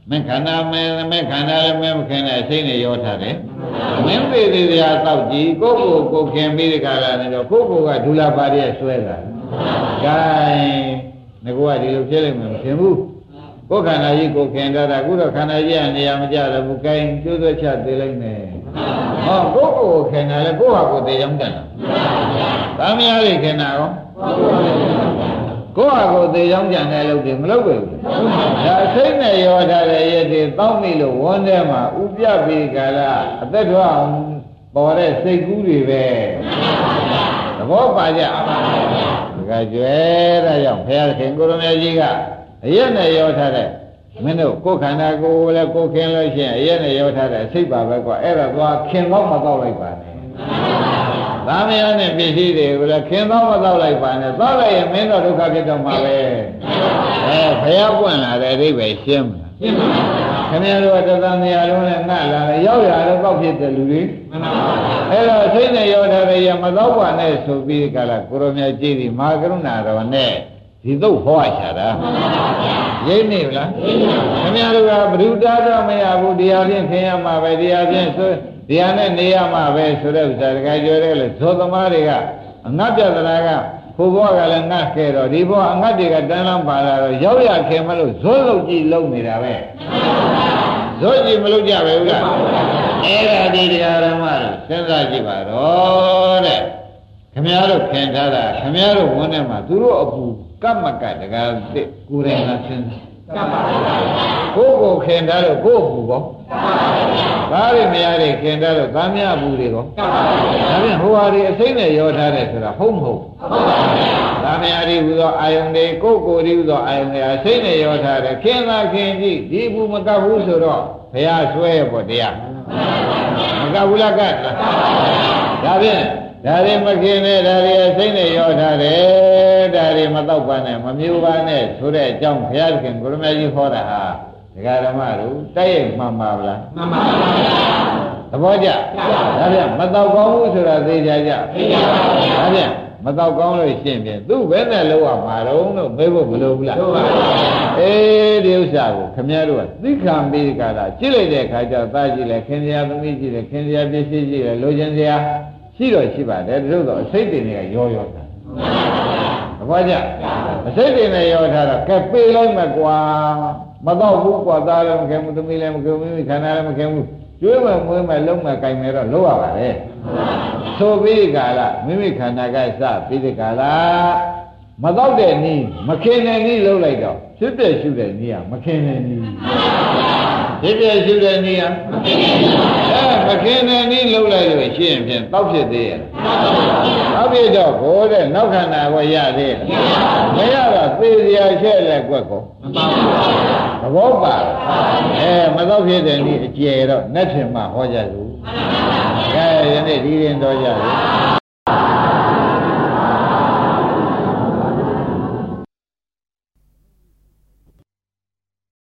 မင်းခန္ဓာမင်းမင်းခန္ဓာလည်းမင်းမခင်တဲ့အစိမ့်နဲ့ရောထားတယ်မင်းသေးသေးစရာတောက်ကြည့်ကိုယ့်ကိုယ်ကိုခင်ပြီးဒီကလာနေတော့ကိုယ့်ကိုယ်ကဒူလာပါရဲ့ဆွဲတာဂိုင်းငါကဒီလိုဖြစ်လိမ့်မယ်မခင်ဘူးကိုယ်ခန္ဓာကြီးကိုခင်တာတာခုတော့ခန္ဓာကြီးကနေရာမကျတော့ဘူးဂိုင်းကျိုးသွက်ချသေးလိုက်မယ်ဟောကိုယ့်ကိုယ်ခင်တာလေကိုယ့်ဟာကိုယ်သေးရောက်တယ်ဗာမယားလေးခင်တာရောကိုယ့်ဟာကိုယ်သေးရောက်ကြတယ်လို့ဒီမလုပ်ဘူးဒါစိတ်နဲ့ရောထားတဲ့ရည်တွေတောင်းမိလို့ဝန်းထဲမှာဥပြပိကာလအသက်ထွားအောင်ပေါ်တဲ့စိတ်ကူးတွေပဲသဘောပါကြဒါကြွယ်တဲ့ကြောင့်ဘုရားခင်ကိုရမေကြီးကအရက်နဲ့ရောထားတဲ့မင်းတို့ကိုယ်ခန္ဓာကိုယ်လည်းကိုယ်ခင်လို့ရှိရင်အရက်နဲ့ရောထားတဲ့စိတ်ပါပဲကွာအဲ့ဒါသွားခင်တော့မတော့လိုက်ပါနဲ့ဗာမယာနဲ့ပစ္စည်းတွေကိုလည်းခင်တော့မတော့လိုက်ပါနဲ့တော့လိုက်ရင်မင်းတို့ဒုက္ခဖြစ်တော့မှာပဲအဲဘုရားပွင့်လာတဲ့အဓိပ္ပာယ်ရှင်းမလားရှင်းပါပါခင်ဗျားတို့ကတသံနေရာလုံးနဲ့ငှလာတယ်ရောက်ရတော့တော့ဖြစ်တဲ့လူတွေမှန်ပါပါအဲ့တော့စိတ်နဲ့ရောထားတဲ့ရမတော့ပါနဲ့ဆိုပြီးကြလားကိုရောမြတ်ကြည်ဒီမဟာကရုဏာတော်နဲ့ဒီတော့ဟောချတာမှန်ပါပါရိပ်နေဗလားခင်ဗျားတို့ကဘုဒ္ဓတော့မရဘူးတရားဖြင့်ခင်ရမှာပဲတရားဖြင့်ဆိုတရားနဲ့နေရမှာပဲဆိုတဲ့ဥစ္စာတခါကြွယ်တယ်လေဇောသမားတွေကအငတ်ပြသနာကဘုဘောကလည်းငတ်ခဲ့တော့ဒီဘောအငတ်တွေကတန်းလန်းပါလာတော့ရောက်ရခင်မလို့ဇောလုတ်ကြည့်လုံနေတာပဲဇောကြည့်မလို့ကြပဲဟုတ်လားအဲ့ဒါဒီတရားဓမ္မတွေစဉ်းစားကြည့်ပါတော့တဲ့ခမည်းတော်ခင်ထားတာခမည်းတော်ဝန်းထဲမှာသူတို့အပူကမ္မကတကားကိုယ်တိုင်ကစဉ်းစားကမ္မကိုကိုခင်ထားတော့ကိုအပူကောဘာတွေမရတဲ့ခင်ထားတော့ကာမြအပူတွေကောဒါဖြင့်ဟိုဟာတွေအစိမ့်နဲ့ရောထားတယ်ဆိုတာဟုတ်မဟုတ်ကာမြအရိဟူသောအာယုန်တွေကိုကိုယ်ရိဟူသောအာယုန်တွေအစိမ့်နဲ့ရောထားတယ်ခင်သာခင်ကြည့်ဒီဘူးမကပ်ဘူးဆိုတော့ဘုရားဆွဲပေါ်တရားမကပ်ဘူးလားကပ်ဒါဖြင့်ဒါတွေမခင်နဲ့ဒါတွေအစိမ့်နဲ့ရောထားတယ်ဒါတွေမတော့ပါနဲ့မမျိုးပါနဲ့ဆိုတဲ့အကြောင်းဘုရားခင်ကိုရမကြီးဟောတာဟာဒကာဓမ္မတို့တိုက်ရိုက်မှန်ပါဗလားမှန်ပါပါသဘောကျဒါပြန်မတော့ကောင်းဘူးဆိုတာသိကြကြသိကြပါဘူးဒါပြန်မတော့ကောင်းလို့ရှင်းပြန်သူ့ဘယ်နဲ့လောက်ရမှာတော့လို့မေးဖို့မလိုဘူးလားဟုတ်ပါဘူးအေးဒီဥစ္စာကိုခမည်းတော်ကသိခံပြီးကြတာကြည့်လိုက်တဲ့အခါကျသားကြည့်လဲခင်ဗျာသမီးကြည့်လဲခင်ဗျာပစ္စည်းကြည့်လဲလိုချင်စရာရှိတော့ရှိပါတယ်တို့တော့အစိတ်တွေနဲ့ရောရောတာသဘောကျအစိတ်တွေနဲ့ရောထားတော့ကဲပေးလိုက်မယ်ကွာမတော့ဘူးကွာသားလည်းမခင်ဘူးသမီးလည်းမခင်ဘူးမိခန္ဓာလည်းမခင်ဘူးကျွေးမယ်မွေးမယ်လုံးမယ်ကြိုင်မယ်တော့လုပ်ရပါတယ်ဆိုပြီးကာလမိမိခန္ဓာကစပြီးဒီကာလမတော့တဲ့နည်းမခင်တဲ့နည်းလုပ်လိုက်တော့ဖြစ်ပြရှုတဲ့နည်းကမခင်တဲ့နည်းဖြစ်ပြရှုတဲ့နည်းကမခင်တဲ့နည်းအဲမခင်တဲ့နည်းလုပ်လိုက်လို့ရှိရင်ဖြင့်တောက်ဖြစ်သေးရဲ့တောက်ဖြစ်တော့ဘိုးတဲ့နောက်ခန္ဓာကိုရသေးရဲ့မရတော့သေစရာရှဲ့လက်ကွက်ကိုမပါဘူးသဘောပါအဲမတော့ဖြစ်တဲ့နည်းအကျယ်တော့နဲ့ဖြင့်မှဟောကြလို့ကဲယနေ့ဒီရင်တော်ကြတယ်